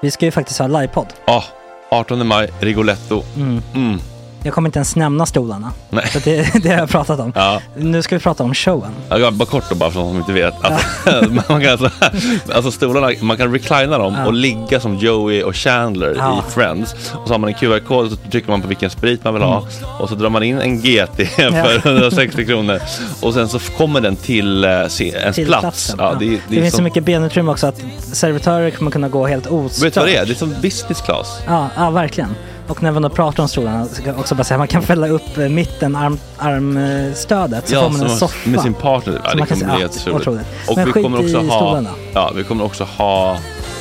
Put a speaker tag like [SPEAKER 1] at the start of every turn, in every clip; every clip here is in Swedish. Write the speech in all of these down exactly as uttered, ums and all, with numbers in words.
[SPEAKER 1] Vi ska ju faktiskt ha livepodd.
[SPEAKER 2] Ja, artonde maj, Rigoletto.
[SPEAKER 1] Mm.
[SPEAKER 2] Mm.
[SPEAKER 1] Jag kommer inte ens nämna stolarna.
[SPEAKER 2] Nej.
[SPEAKER 1] För det, det har jag pratat om.
[SPEAKER 2] Ja.
[SPEAKER 1] Nu ska vi prata om showen.
[SPEAKER 2] Ja, bara kort då, bara för de som inte vet. Alltså, man kan alltså, alltså stolarna, man kan reclina dem
[SPEAKER 1] ja.
[SPEAKER 2] och ligga som Joey och Chandler ja. i Friends. Och så har man en Q R-kod och så trycker man på vilken sprit man vill ha. Mm. Och så drar man in en G T för hundrasextio kronor. Och sen så kommer den till uh, se, ens
[SPEAKER 1] till
[SPEAKER 2] plats. Ja,
[SPEAKER 1] ja.
[SPEAKER 2] det, det,
[SPEAKER 1] det
[SPEAKER 2] är
[SPEAKER 1] finns
[SPEAKER 2] som...
[SPEAKER 1] så mycket benutrymme också att servitörer kommer kunna gå helt ostört.
[SPEAKER 2] Vet du vad det är? Det är som business class.
[SPEAKER 1] Ja, ja verkligen. Och när man då pratar om stolarna så kan jag också bara säga att man kan fälla upp mitten, arm, armstödet så
[SPEAKER 2] ja,
[SPEAKER 1] får man en soffa.
[SPEAKER 2] Med sin partner. Ja, det kommer bli helt otroligt. Och
[SPEAKER 1] men
[SPEAKER 2] vi kommer också ha
[SPEAKER 1] stolarna.
[SPEAKER 2] Ja, vi kommer också ha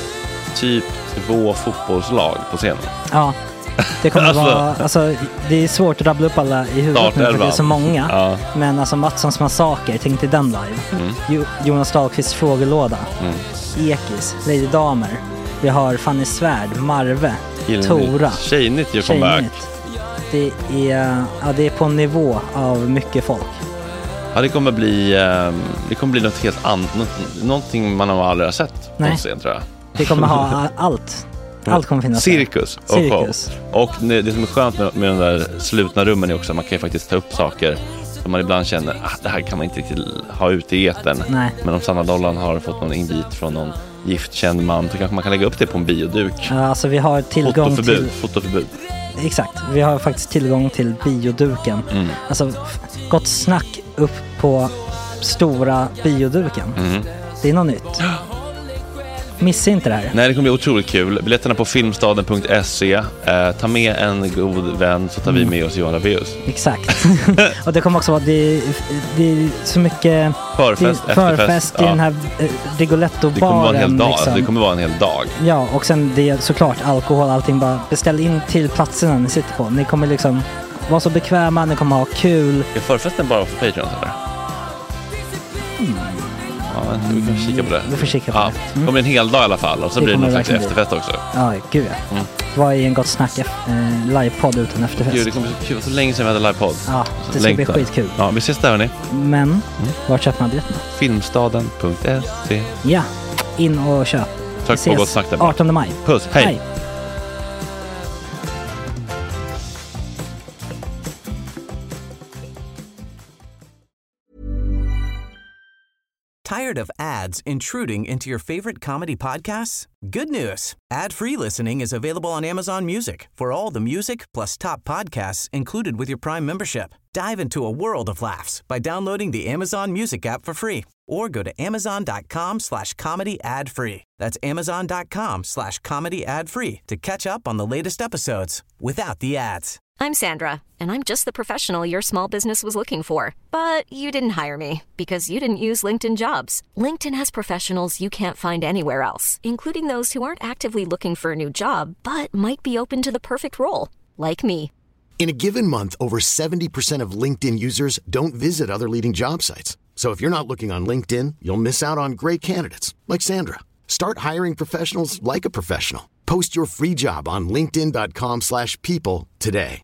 [SPEAKER 2] typ två fotbollslag på scenen.
[SPEAKER 1] Ja. Det kommer
[SPEAKER 2] alltså,
[SPEAKER 1] vara alltså det är svårt att rabbla upp alla i huvudet nu för det är så många.
[SPEAKER 2] Ja.
[SPEAKER 1] Men alltså Mattssons massaker, tänk till den live. Mm. Jo, Jonas Dahlqvists frågelåda. Mm. Ekis, Lady Damer. Vi har Fanny Svärd, Marve,
[SPEAKER 2] Gillnytt.
[SPEAKER 1] Tora.
[SPEAKER 2] Tjejnytt gör comeback.
[SPEAKER 1] Det är, ja, det är på en nivå av mycket folk.
[SPEAKER 2] Ja, det kommer bli det kommer bli något helt annat, någonting man har aldrig har sett på scen, tror jag.
[SPEAKER 1] Det kommer ha allt. Allt kommer finnas.
[SPEAKER 2] Cirkus och
[SPEAKER 1] Cirkus.
[SPEAKER 2] show. Och det som är skönt med, med de där slutna rummen är också att man kan ju faktiskt ta upp saker som man ibland känner att det här kan man inte riktigt ha ute i etern.
[SPEAKER 1] Nej.
[SPEAKER 2] Men om Sanna Dollan har fått någon invit från någon giftkänd man så kanske man kan lägga upp det på en bioduk.
[SPEAKER 1] Ja, alltså vi har tillgång
[SPEAKER 2] fotoförbud,
[SPEAKER 1] till...
[SPEAKER 2] Fotoförbud.
[SPEAKER 1] Exakt, vi har faktiskt tillgång till bioduken. Mm. Alltså, gott snack upp på stora bioduken. Mm. Det är något nytt. Missa inte det här.
[SPEAKER 2] Nej, det kommer bli otroligt kul. Biljetterna på filmstaden punkt se. Eh, ta med en god vän så tar mm. vi med oss Johan Rabaeus.
[SPEAKER 1] Exakt. Och det kommer också vara det, det är så mycket
[SPEAKER 2] förfest,
[SPEAKER 1] det, förfest i ja. den här eh, Rigoletto-baren.
[SPEAKER 2] Det kommer vara en hel dag.
[SPEAKER 1] Liksom.
[SPEAKER 2] Det kommer vara en hel dag.
[SPEAKER 1] Ja, och sen det är såklart alkohol, allting. Bara beställ in till platserna ni sitter på. Ni kommer liksom vara så bekväma, ni kommer ha kul.
[SPEAKER 2] Är förfesten bara för Patreon eller? Mm. Ja, vi kan kika på det.
[SPEAKER 1] Vi får kika på
[SPEAKER 2] ja, det. Mm. Det kommer en hel dag i alla fall. Och så det blir det någon slags efterfest också.
[SPEAKER 1] Ja, gud ja. Mm. Vad är en gott snack eh, livepodd utan efterfest?
[SPEAKER 2] Gud, det kommer så kul. Så länge sedan vi hade livepodd.
[SPEAKER 1] Ja, det ska Längtar. bli skitkul.
[SPEAKER 2] Ja, vi ses där hörni.
[SPEAKER 1] Men, mm. var köper man biljetterna?
[SPEAKER 2] filmstaden punkt se.
[SPEAKER 1] Ja, in och köp.
[SPEAKER 2] Tack på gott snack där.
[SPEAKER 1] artonde maj.
[SPEAKER 2] Puss, hej. hej.
[SPEAKER 3] Tired of ads intruding into your favorite comedy podcasts? Good news. Ad-free listening is available on Amazon Music for all the music plus top podcasts included with your Prime membership. Dive into a world of laughs by downloading the Amazon Music app for free or go to amazon.com slash comedy ad free. That's amazon.com slash comedy ad free to catch up on the latest episodes without the ads.
[SPEAKER 4] I'm Sandra, and I'm just the professional your small business was looking for. But you didn't hire me because you didn't use LinkedIn Jobs. LinkedIn has professionals you can't find anywhere else, including those who aren't actively looking for a new job, but might be open to the perfect role, like me.
[SPEAKER 5] In a given month, over seventy percent of LinkedIn users don't visit other leading job sites. So if you're not looking on LinkedIn, you'll miss out on great candidates like Sandra. Start hiring professionals like a professional. Post your free job on linkedin.com slash people today.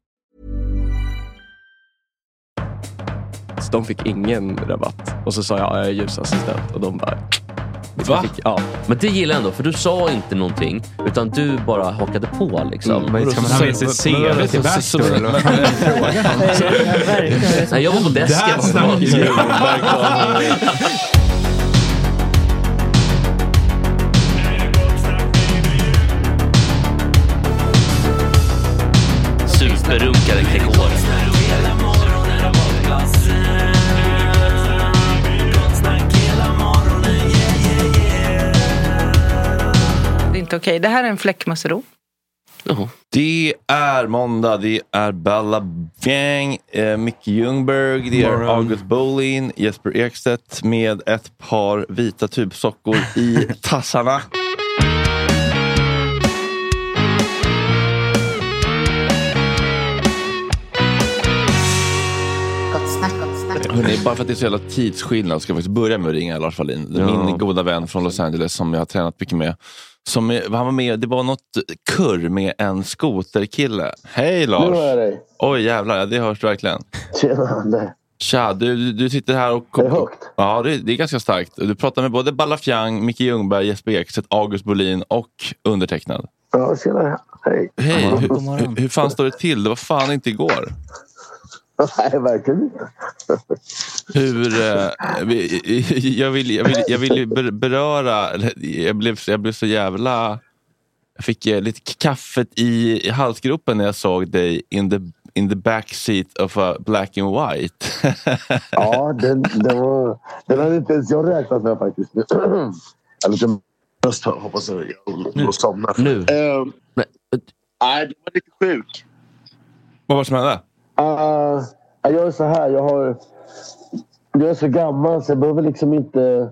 [SPEAKER 6] De fick ingen rabatt. Och så sa jag, jag är ljusassistent. Och de bara...
[SPEAKER 7] Va?
[SPEAKER 6] Fick, ja.
[SPEAKER 7] Men det gillar jag ändå, för du sa inte någonting, utan du bara hakade på liksom.
[SPEAKER 8] Mm, men ska man ha med sig C V till Bachelor eller vad fan är frågan?
[SPEAKER 7] Nej, jag var på desken. Superrunkare Gregor.
[SPEAKER 9] Inte okej. Okay. Det här är en fläckmussero.
[SPEAKER 2] Uh-huh. Det är måndag, det är Bella Bjäng, eh, Micke Ljungberg, det är Morgon. August Bolin, Jesper Ekstedt med ett par vita tubsockor i tassarna. Hörrni, bara för att det är så jävla tidsskillnad ska jag faktiskt börja med att ringa Lars Wallin. Ja. Min goda vän från Los Angeles som jag har tränat mycket med. Som är, han var med, det var något kurr med en skoterkille. Hej Lars!
[SPEAKER 10] Nu är jag dig.
[SPEAKER 2] Oj jävlar, ja, det hörs verkligen.
[SPEAKER 10] Tjena, det.
[SPEAKER 2] Tja, du, du sitter här och...
[SPEAKER 10] Är det högt?
[SPEAKER 2] Ja, det, det är ganska starkt. Du pratar med både Balla Fjang, Micke Ljungberg, Jesper Ekstedt, August Bolin och undertecknad.
[SPEAKER 10] Ja, tjena. Hej.
[SPEAKER 2] Hej, hur, hur, hur fan står det till? Det var fan inte igår.
[SPEAKER 10] Nej, verkligen inte.
[SPEAKER 2] Hur... Eh, jag vill, jag vill, jag vill beröra... Jag blev, jag blev så jävla... Jag fick lite kaffet i, i halsgropen när jag såg dig in the, in the backseat of a black and white.
[SPEAKER 10] Ja, den, den, var, den hade inte ens jag räknat med faktiskt. Jag är lite röst, hoppas jag. Jag somnar.
[SPEAKER 7] Nu?
[SPEAKER 10] Uh, nej, det var lite sjuk.
[SPEAKER 2] Vad var det som hände?
[SPEAKER 10] Uh, jag är så här, jag har... Jag är så gammal så jag behöver liksom inte...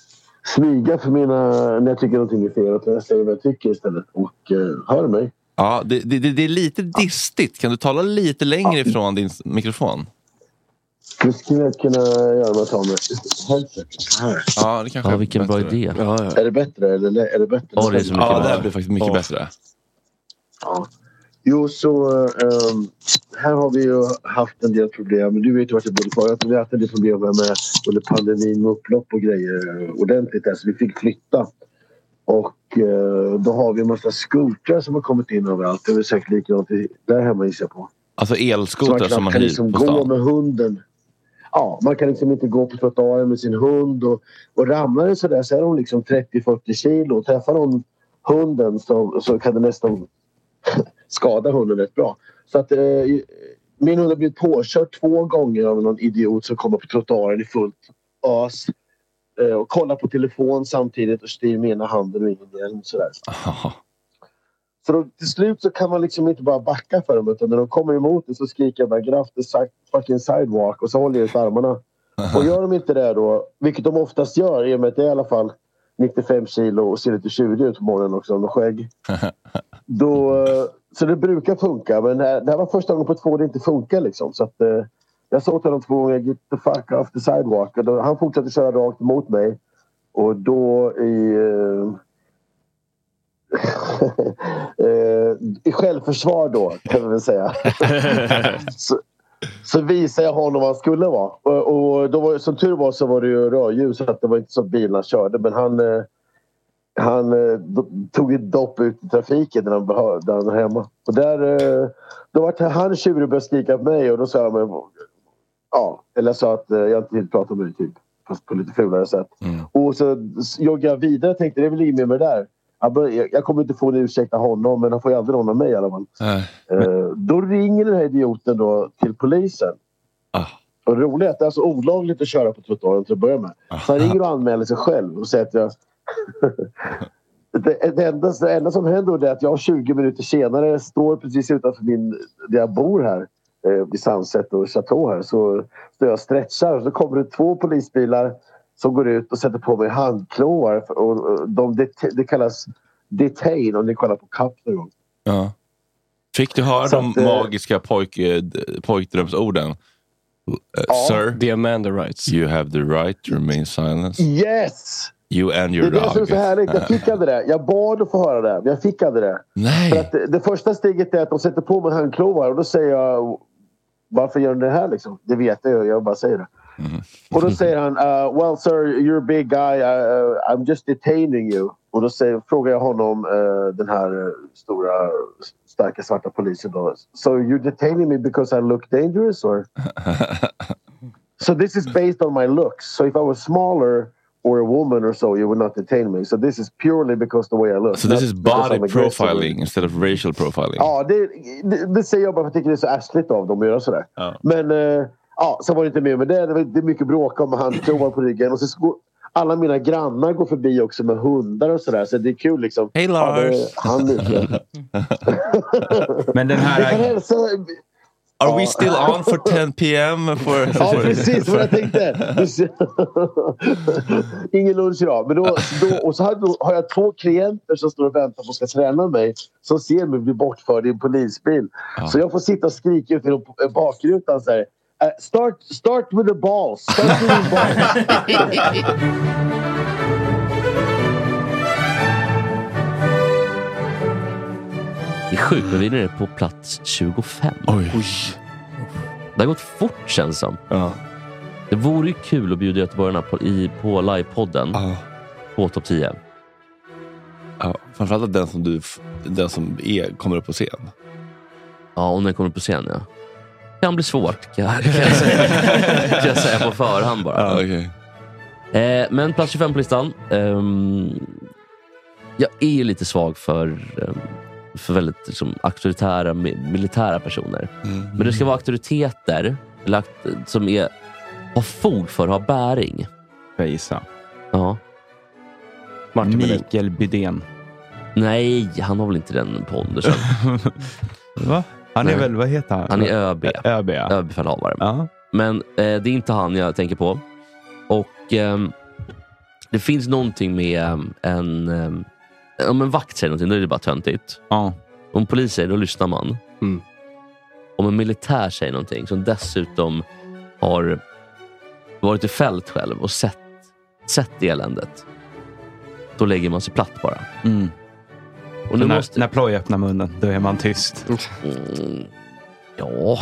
[SPEAKER 10] smyga för mina när jag tycker någonting är fel, utan jag säger vad jag tycker istället och uh, hör mig.
[SPEAKER 2] Ja, det, det, det är lite distigt. Kan du tala lite längre
[SPEAKER 10] ja.
[SPEAKER 2] ifrån din mikrofon?
[SPEAKER 10] Det skulle jag kunna göra med att ta med här.
[SPEAKER 2] Ja, det kanske
[SPEAKER 7] ja,
[SPEAKER 2] är
[SPEAKER 7] vilken
[SPEAKER 2] bättre.
[SPEAKER 7] bra idé.
[SPEAKER 10] Ja, ja. Är det bättre eller är det bättre?
[SPEAKER 7] Ja, det är så mycket
[SPEAKER 2] ja,
[SPEAKER 7] bättre.
[SPEAKER 2] det blir faktiskt mycket
[SPEAKER 10] ja.
[SPEAKER 2] bättre.
[SPEAKER 10] Ja. Jo, så um, här har vi ju haft en del problem. Du vet ju vart jag bodde förut. Vi har haft en del problem med under pandemin med upplopp och grejer ordentligt där, så vi fick flytta. Och uh, då har vi en massa skotrar som har kommit in överallt. Det är väl säkert likadant där hemma gissar jag på.
[SPEAKER 2] Alltså elskotrar som man hyr
[SPEAKER 10] liksom
[SPEAKER 2] på stan.
[SPEAKER 10] Gå med hunden. Ja, man kan liksom inte gå på trottoaren med sin hund och, och ramlar det sådär så är de liksom trettio till fyrtio kilo och träffar de hunden så, så kan det nästan skada hunden rätt bra. Så att eh, min hund har blivit påkörd två gånger av någon idiot som kommer på trottoaren i fullt ös eh, och kollar på telefon samtidigt och styr med ena handen och ingen hjälm sådär.
[SPEAKER 2] Aha.
[SPEAKER 10] Så då, till slut så kan man liksom inte bara backa för dem, utan när de kommer emot det så skriker jag bara graft the fucking sidewalk och så håller jag ut armarna. Och gör de inte det då, vilket de oftast gör i och med att det är i alla fall nittiofem kilo och ser lite tjugo ut på morgonen också om de skägg. Då, så det brukar funka, men det här, det här var första gången på två det inte funkar liksom. Så att, eh, jag sa till dem två gånger get the fuck off the sidewalk och då, han fortsatte köra rakt mot mig och då i... Eh, i självförsvar då kan man väl säga så, så visade jag honom vad han skulle vara och, och då var, som tur var så var det ju rödljus så att det var inte så att bilarna körde, men han han tog ett dopp ut i trafiken när han var, han var hemma och där då var han tjurig och började skrika på mig och då sa jag men, ja, eller sa att jag inte vill prata med dig typ, fast på lite fulare sätt. Mm. Och så joggade jag vidare och tänkte det är väl inget med där. Jag kommer inte få en ursäkta honom, men han får ju aldrig någon av mig i alla fall. Äh, men... Då ringer den här idioten då till polisen. Ah. Och det roliga är att det är så olagligt att köra på trottoaren till att börja med. Ah. Så han ringer och anmäler sig själv och säger att jag... det, det, enda, det enda som händer är att jag tjugo minuter senare står precis utanför min, där jag bor här. Vid Sunset och Chateau här. Så står jag och stretchar och så kommer det två polisbilar som går ut och sätter på mig handklor och de, det, det kallas detain om ni kollar på kapp någon gång.
[SPEAKER 2] Ja. Fick du höra de att, magiska pojk, pojkdrömsorden? Uh,
[SPEAKER 6] ja.
[SPEAKER 2] Sir,
[SPEAKER 6] the Amanda rights.
[SPEAKER 2] You have the right to remain silent.
[SPEAKER 10] Yes!
[SPEAKER 2] You and your
[SPEAKER 10] det är
[SPEAKER 2] dog.
[SPEAKER 10] Det som är så härligt. Jag fick aldrig det. Jag bad att få höra det, men jag fick aldrig det.
[SPEAKER 2] Nej.
[SPEAKER 10] För att det, det första steget är att de sätter på mig handklovar och då säger jag varför gör de det här liksom? Det vet jag, jag bara säger det. Mm. Och då säger han uh, well sir, you're a big guy, uh, I'm just detaining you. Och då säger, frågar jag honom uh, den här uh, stora starka svarta polisen då, so you're detaining me because I look dangerous or? So this is based on my looks, so if I was smaller or a woman or so you would not detain me, so this is purely because the way I look.
[SPEAKER 2] So this is body profiling instead of racial profiling.
[SPEAKER 10] Ja, det, det, det säger jag bara för att jag tycker det är så ärsligt av dem att göra sådär. Ja. Men uh, ja, så var det inte med med det. Det, var, det är mycket bråk om handklovar på ryggen. Och så går, alla mina grannar går förbi också med hundar och sådär. Så det är kul liksom.
[SPEAKER 2] Hej Lars! Ja,
[SPEAKER 10] han inte.
[SPEAKER 8] Men den här...
[SPEAKER 10] Hälsa...
[SPEAKER 2] Are ja. we still on for ten p.m? For...
[SPEAKER 10] Ja, precis vad jag tänkte. Ingen lunch idag. Men då, då, och så har, då, har jag två klienter som står och väntar på att ska träna mig. Som ser mig bli bortförd i en polisbil. Ja. Så jag får sitta och skrika ut i bakrutan så här. Uh, start, start with the balls. Start with the balls.
[SPEAKER 7] Det är sjukt, men vi är nere på plats tjugofem.
[SPEAKER 2] Oj.
[SPEAKER 7] Det har gått fort känns som.
[SPEAKER 2] Ja.
[SPEAKER 7] Det vore ju kul att bjuda göteborgarna på, i, på livepodden
[SPEAKER 2] uh.
[SPEAKER 7] på topp tio.
[SPEAKER 2] Ja, framförallt den som du den som är, kommer upp på scen.
[SPEAKER 7] Ja, om den kommer upp på scen, ja. Kan bli svårt, kan jag, kan jag, säga, kan jag säga på förhand bara.
[SPEAKER 2] Ja, okay.
[SPEAKER 7] eh, Men plats tjugofem på listan. Um, jag är lite svag för um, för väldigt liksom, auktoritära militära personer. Mm. Men det ska vara auktoriteter eller akt- som är har fog för att ha bäring.
[SPEAKER 11] Jag gissar.
[SPEAKER 7] Ja.
[SPEAKER 11] Martin Mikael Bydén.
[SPEAKER 7] Nej, han har väl inte den pondusen.
[SPEAKER 11] Va? Han är Nej. väl, vad heter han?
[SPEAKER 7] Han är ÖB.
[SPEAKER 11] ÖB, ja.
[SPEAKER 7] ÖB-befälhavare.
[SPEAKER 11] Ja.
[SPEAKER 7] Men eh, det är inte han jag tänker på. Och eh, det finns någonting med en... Eh, om en vakt säger någonting, då är det bara töntigt.
[SPEAKER 11] Ja.
[SPEAKER 7] Om polis säger, då lyssnar man.
[SPEAKER 6] Mm.
[SPEAKER 7] Om en militär säger någonting som dessutom har varit i fält själv och sett, sett eländet, då lägger man sig platt bara.
[SPEAKER 11] Mm.
[SPEAKER 7] Och nu
[SPEAKER 11] när,
[SPEAKER 7] måste...
[SPEAKER 11] när ploj öppnar munnen, då är man tyst.
[SPEAKER 7] Mm. Ja.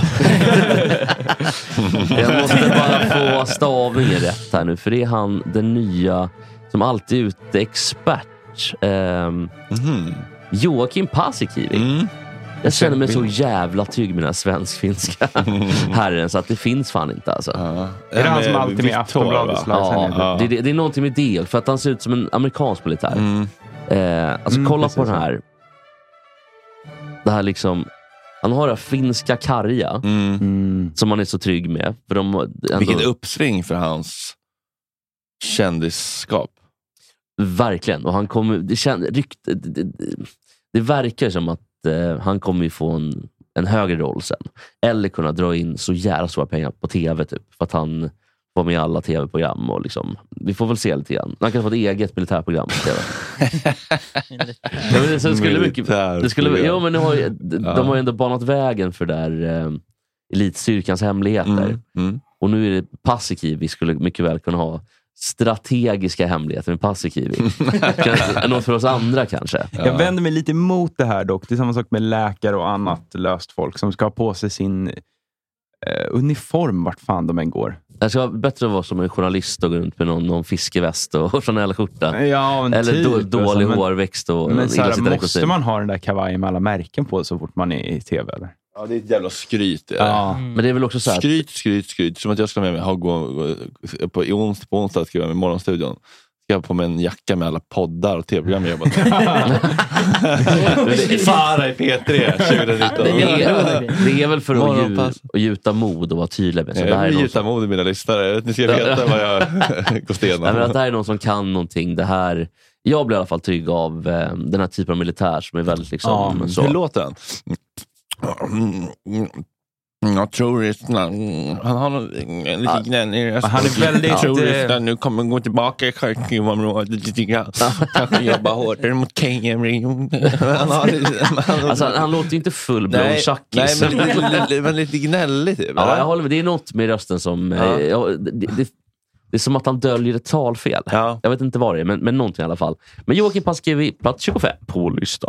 [SPEAKER 7] Jag måste bara få stavningen rätt här nu. För det är han, den nya, som alltid är ute, expert. Um, mm. Joakim Paasikivi. Mm. Jag känner mig så jävla trygg med den här svensk-finska herren, så att det finns fan inte alltså.
[SPEAKER 11] Ja. Är det han som alltid med Aftonbladet?
[SPEAKER 7] Ja, ja. Det, det, det är någonting med det, för att han ser ut som en amerikansk militär. Mm. Eh, alltså mm, kolla på den här. Det här liksom, han har det finska karja mm. som man är så trygg med. För de, ändå...
[SPEAKER 2] Vilket uppsving för hans kändisskap.
[SPEAKER 7] Verkligen. Och han kommer, det, känd, rykt, det, det, det verkar som att eh, han kommer ju få en, en högre roll sen. Eller kunna dra in så jävla stora pengar på tv typ. För att han var med i alla tv-program och liksom, vi får väl se lite grann. Han kan få ett eget militärprogram på tv. Ja, men det, så skulle mycket, det skulle, ja, men de har, ju, de, ja. de har ju ändå banat vägen för där eh, elitstyrkans hemligheter. Mm, mm. Och nu är det Paasikivi. Vi skulle mycket väl kunna ha strategiska hemligheter med Paasikivi. Något för oss andra kanske.
[SPEAKER 11] Ja. Jag vänder mig lite emot det här dock. Det är samma sak med läkare och annat löst folk som ska ha på sig sin eh, uniform vart fan de än går.
[SPEAKER 7] Det ska vara bättre att vara som en journalist och gå runt med någon, någon fiskeväst och Chanel-skjorta.
[SPEAKER 11] Ja,
[SPEAKER 7] eller
[SPEAKER 11] typ,
[SPEAKER 7] då, dålig
[SPEAKER 11] alltså,
[SPEAKER 7] hårväxt. Och
[SPEAKER 11] men så här, måste kostym. Man ha den där kavajen med alla märken på så fort man är i tv eller?
[SPEAKER 2] Ja, det är ett jävla skryt.
[SPEAKER 7] Ja. Mm. Men det är väl också så här
[SPEAKER 2] skryt, skryt, skryt. Som att jag ska med mig ha, gå, gå, på, i ons, på onsdag ska jag med Morgonstudion. Ska jag på med en jacka med alla poddar och tv-program jag jobbat. Fara i P tre tjugonitton.
[SPEAKER 7] Det är, det är väl för att, ju, att gjuta mod och vara tydlig med. Så
[SPEAKER 2] jag
[SPEAKER 7] det här
[SPEAKER 2] vill
[SPEAKER 7] är
[SPEAKER 2] gjuta som... mod i mina lyssnare. Ni ska veta vad jag går sten
[SPEAKER 7] om. Det här är någon som kan någonting. Det här, jag blir i alla fall trygg av eh, den här typen av militär som är väldigt liksom...
[SPEAKER 2] Ja,
[SPEAKER 7] så.
[SPEAKER 2] Hur låter den? Jag tror det han har en lite gnällig.
[SPEAKER 11] Han är väldigt...
[SPEAKER 2] Jag tror det nu kommer gå tillbaka i skärkningsområdet lite grann. Kanske jobba hårdare mot K M.
[SPEAKER 7] Alltså han låter ju inte fullblom tjackis.
[SPEAKER 2] Nej, men lite, men lite gnällig typ.
[SPEAKER 7] Ja, jag håller med. Det är något med rösten som... Ja. Ja, det, det, det är som att han döljer ett talfel. Ja. Jag vet inte vad det är, men, men någonting i alla fall. Men Joakim Paasikivi, plats tjugofem på listan.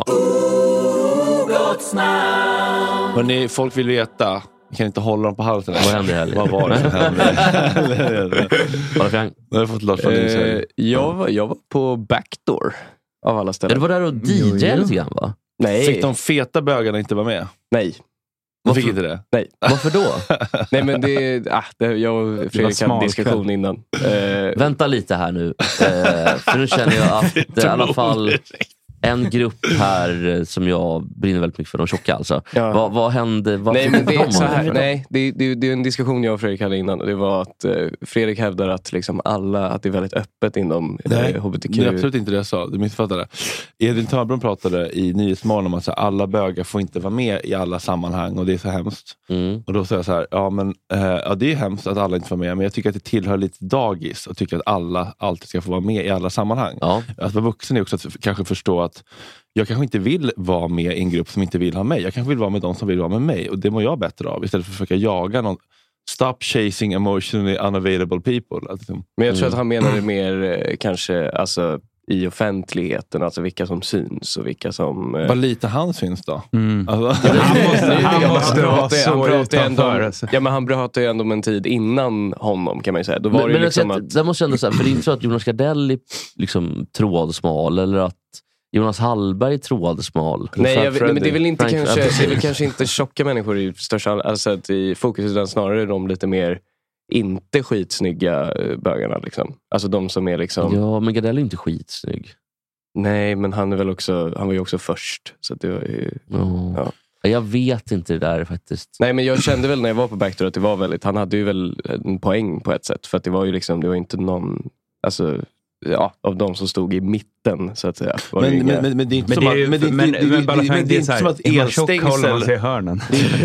[SPEAKER 2] Hörrni, folk vill veta. Jag kan inte hålla dem på halsen.
[SPEAKER 7] Vad hände här?
[SPEAKER 2] Vad var det som hände?
[SPEAKER 7] Vad Frank?
[SPEAKER 2] Nu har jag fått Lars från
[SPEAKER 6] eh, jag, var, jag var på Backdoor av alla ställen.
[SPEAKER 7] Det var där och D J lite grann, va?
[SPEAKER 6] Nej.
[SPEAKER 2] Fick de feta bögarna inte vara med?
[SPEAKER 6] Nej.
[SPEAKER 2] De fick inte det?
[SPEAKER 6] Nej.
[SPEAKER 7] Varför då?
[SPEAKER 6] Nej, men det, ah, det jag och Fredrik hade diskussion innan.
[SPEAKER 7] Eh, Vänta lite här nu. Eh, för nu känner jag att det i alla fall... En grupp här som jag brinner väldigt mycket för, de tjocka alltså. Ja. Vad, vad hände? Vad
[SPEAKER 6] nej, men det är så här, nej, det, det, det är en diskussion jag och Fredrik hade innan. Och det var att eh, Fredrik hävdar att liksom alla, att det är väldigt öppet inom eh, H B T Q.
[SPEAKER 2] Det är absolut inte det jag sa, du missfattade. Edvin Törnblom pratade i Nyhetsmorgon om att så här, alla bögar får inte vara med i alla sammanhang och det är så hemskt. Mm. Och då säger jag så här, ja men eh, ja, det är hemskt att alla inte får med, men jag tycker att det tillhör lite dagis och tycker att alla alltid ska få vara med i alla sammanhang. Ja. Att vara vuxen är också att kanske förstå att jag kanske inte vill vara med i en grupp som inte vill ha mig. Jag kanske vill vara med de som vill vara med mig. Och det mår jag bättre av. Istället för att försöka jaga någon. Stop chasing emotionally unavailable people. Alltså,
[SPEAKER 6] men jag tror mm. att han menade mer kanske alltså, i offentligheten, alltså vilka som syns och vilka som... Eh...
[SPEAKER 2] Vad lite han syns då?
[SPEAKER 11] Mm.
[SPEAKER 2] Alltså.
[SPEAKER 11] Han måste, han måste
[SPEAKER 6] han
[SPEAKER 11] vara så utanför. Alltså.
[SPEAKER 6] Ja, men han pratar ju ändå om en tid innan honom, kan man ju säga. Då var
[SPEAKER 7] men
[SPEAKER 6] det
[SPEAKER 7] men
[SPEAKER 6] liksom
[SPEAKER 7] jag,
[SPEAKER 6] att...
[SPEAKER 7] det måste jag ändå säga, för det är inte så att Jonas Gardell är liksom trådsmal, eller att Jonas Hallberg är trådsmal.
[SPEAKER 6] Nej, jag, nej, men det är väl inte
[SPEAKER 7] Frank,
[SPEAKER 6] kanske, det är väl kanske inte tjocka människor i största, alltså att i fokus, utan snarare de lite mer inte skitsnygga bögarna liksom. Alltså de som är liksom...
[SPEAKER 7] Ja, men Gardell är inte skitsnygg.
[SPEAKER 6] Nej, men han är väl också, han var ju också först, så att det var ju...
[SPEAKER 7] Oh. Ja. Jag vet inte det där faktiskt.
[SPEAKER 6] Nej, men jag kände väl när jag var på Backdoor att det var väldigt, han hade ju väl en poäng på ett sätt, för att det var ju liksom, det var inte någon, alltså, ja, av de som stod i mitten så att säga.
[SPEAKER 2] Men,
[SPEAKER 6] inga...
[SPEAKER 2] men, men, men det är inte
[SPEAKER 11] men
[SPEAKER 2] som
[SPEAKER 11] det är,
[SPEAKER 2] att, men det,
[SPEAKER 11] men,
[SPEAKER 2] det, det,
[SPEAKER 11] men bara
[SPEAKER 2] det, det, det är inte som att elstängsel
[SPEAKER 11] sig i hörnen.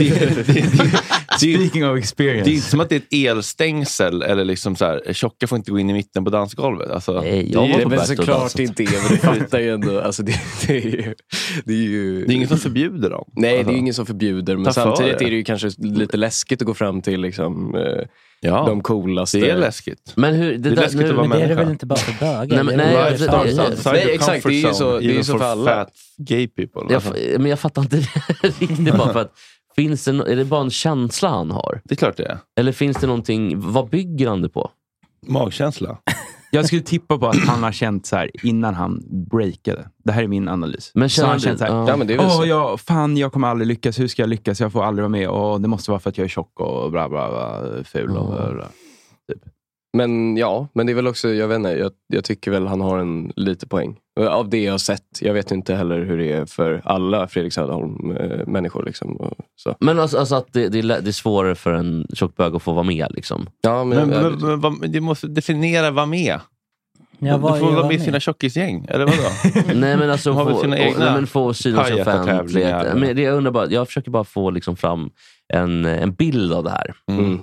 [SPEAKER 2] Speaking
[SPEAKER 11] of experience.
[SPEAKER 2] Det är inte som att det är ett elstängsel eller liksom så här, tjocka får inte gå in i mitten på dansgolvet. Alltså,
[SPEAKER 7] Nej, jag
[SPEAKER 6] det,
[SPEAKER 7] var
[SPEAKER 6] det
[SPEAKER 7] på
[SPEAKER 6] är väl såklart
[SPEAKER 7] det,
[SPEAKER 6] inte det, men det fattar ju ändå. Alltså det, det, är ju, det är ju...
[SPEAKER 2] Det är ingen som förbjuder dem.
[SPEAKER 6] Nej,
[SPEAKER 2] alltså.
[SPEAKER 6] Det är ingen som förbjuder, men samtidigt det. är det ju kanske lite läskigt att gå fram till liksom, eh,
[SPEAKER 2] ja,
[SPEAKER 6] de coolaste.
[SPEAKER 2] Det är läskigt.
[SPEAKER 7] Men hur, det,
[SPEAKER 2] det är
[SPEAKER 7] där,
[SPEAKER 2] läskigt
[SPEAKER 7] nu,
[SPEAKER 2] att vara
[SPEAKER 1] Men det är det
[SPEAKER 2] människa.
[SPEAKER 1] väl inte bara för bögar?
[SPEAKER 7] Nej, men, nej,
[SPEAKER 2] Life
[SPEAKER 7] det, det,
[SPEAKER 2] starts outside
[SPEAKER 6] nej,
[SPEAKER 2] your
[SPEAKER 6] exakt, det är ju
[SPEAKER 2] comfort
[SPEAKER 6] så,
[SPEAKER 2] zone,
[SPEAKER 6] det är ju
[SPEAKER 2] even
[SPEAKER 6] så
[SPEAKER 2] for
[SPEAKER 6] för alla.
[SPEAKER 2] fat gay people.
[SPEAKER 7] jag,
[SPEAKER 2] Alltså.
[SPEAKER 7] men jag fattar inte riktigt bara för att finns det, är det bara en känsla han har?
[SPEAKER 2] Det är klart det är.
[SPEAKER 7] Eller finns det någonting, vad bygger han det på?
[SPEAKER 2] Magkänsla.
[SPEAKER 11] Jag skulle tippa på att han har känt så här innan han breakade. Det här är min analys.
[SPEAKER 7] Men
[SPEAKER 11] så han
[SPEAKER 7] du,
[SPEAKER 11] känt så här,
[SPEAKER 7] ja.
[SPEAKER 6] Ja, men det är väl
[SPEAKER 11] åh,
[SPEAKER 6] så.
[SPEAKER 11] jag, fan, jag kommer aldrig lyckas. Hur ska jag lyckas? Jag får aldrig vara med. Och det måste vara för att jag är tjock och bla bla bla, ful och bla, bla, typ.
[SPEAKER 6] Men ja, men det är väl också, jag vet inte, jag, jag tycker väl han har en lite poäng. Av det jag har sett, jag vet inte heller hur det är för alla Fredrik Söderholm-människor liksom. Och så.
[SPEAKER 7] Men alltså, alltså att det, det, är, det är svårare för en tjockbög att få vara med liksom.
[SPEAKER 6] Ja, men,
[SPEAKER 2] Men,
[SPEAKER 6] jag,
[SPEAKER 2] men, men, men du måste definiera vad med.
[SPEAKER 1] Ja,
[SPEAKER 2] Du
[SPEAKER 1] vad
[SPEAKER 2] får
[SPEAKER 1] är
[SPEAKER 2] vara
[SPEAKER 1] vad
[SPEAKER 2] med i
[SPEAKER 1] med?
[SPEAKER 2] sina tjockisgäng, eller vadå?
[SPEAKER 7] Nej, men alltså
[SPEAKER 2] De har väl
[SPEAKER 7] få,
[SPEAKER 2] sina
[SPEAKER 7] och,
[SPEAKER 2] egna
[SPEAKER 7] nej, men få synas
[SPEAKER 2] pajatta-tävlingar.
[SPEAKER 7] offentligt. Men det jag undrar bara, jag försöker bara få liksom fram en, en bild av det här.
[SPEAKER 6] mm.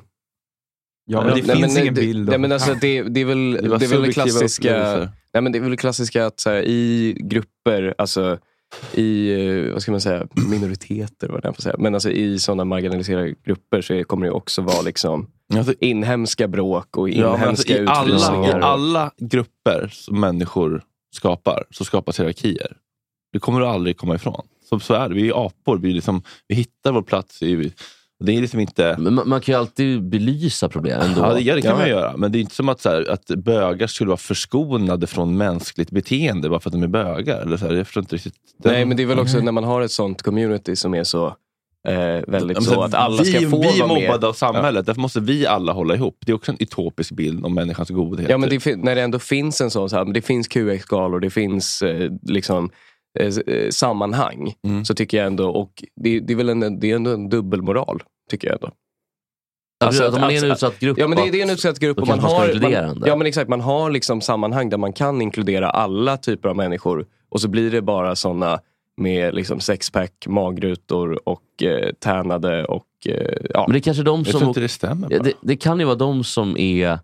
[SPEAKER 11] Ja, men det
[SPEAKER 6] nej,
[SPEAKER 11] finns
[SPEAKER 6] men,
[SPEAKER 11] ingen
[SPEAKER 6] det,
[SPEAKER 11] bild.
[SPEAKER 6] Nej, men alltså, det, det är väl det,
[SPEAKER 2] var
[SPEAKER 6] det är väl det
[SPEAKER 2] subjektiva
[SPEAKER 6] klassiska.
[SPEAKER 2] upplevelser.
[SPEAKER 6] Nej, men det är väl det klassiska att så här, i grupper, alltså i, eh, vad ska man säga, minoriteter, vad jag får säga. Men alltså i sådana marginaliserade grupper så kommer det också vara liksom
[SPEAKER 2] Alltså,
[SPEAKER 6] inhemska bråk och
[SPEAKER 2] ja, men alltså,
[SPEAKER 6] inhemska
[SPEAKER 2] i, alla,
[SPEAKER 6] utvisningar.
[SPEAKER 2] I alla grupper som människor skapar så skapas hierarkier. Det kommer du aldrig komma ifrån. Så, så är det. Vi är apor. Vi, liksom, vi hittar vår plats. I, det är liksom inte...
[SPEAKER 7] Men man, man kan ju alltid belysa problem ändå.
[SPEAKER 2] Ja, det, ja, det kan
[SPEAKER 6] Ja.
[SPEAKER 2] man göra. Men det är inte som att, så här, att bögar skulle vara förskonade från mänskligt beteende bara för att de är bögar. Eller så här, jag förstår inte riktigt.
[SPEAKER 6] Nej, men det är väl också när man har ett sånt community som är så eh, väldigt
[SPEAKER 2] Ja, men
[SPEAKER 6] så att alla ska
[SPEAKER 2] vi,
[SPEAKER 6] få
[SPEAKER 2] vi är
[SPEAKER 6] vara med.
[SPEAKER 2] mobbade av samhället. Därför måste vi alla hålla ihop. Det är också en utopisk bild om människans godhet.
[SPEAKER 6] Ja, men det, fin- när det ändå finns en sån så här, men det finns Q X-galor, det finns eh, liksom eh, sammanhang,
[SPEAKER 2] Mm.
[SPEAKER 6] så tycker jag ändå, och det, det är väl en, det är ändå en dubbelmoral, tycker jag ändå.
[SPEAKER 7] Alltså,
[SPEAKER 6] Alltså,
[SPEAKER 7] att man är en
[SPEAKER 6] alltså,
[SPEAKER 7] utsatt grupp.
[SPEAKER 6] Ja, men det, det är en utsatt grupp
[SPEAKER 7] då
[SPEAKER 6] och man
[SPEAKER 7] kanske man ska
[SPEAKER 6] har,
[SPEAKER 7] inkludera
[SPEAKER 6] man,
[SPEAKER 7] den där.
[SPEAKER 6] ja, men exakt, man har liksom sammanhang där man kan inkludera alla typer av människor, och så blir det bara såna med liksom sexpack, magrutor och eh, tärnade och eh, ja.
[SPEAKER 7] Men det är kanske de
[SPEAKER 2] Jag
[SPEAKER 7] som...
[SPEAKER 2] tror inte det stämmer.
[SPEAKER 7] Ja, det, det kan ju vara de som är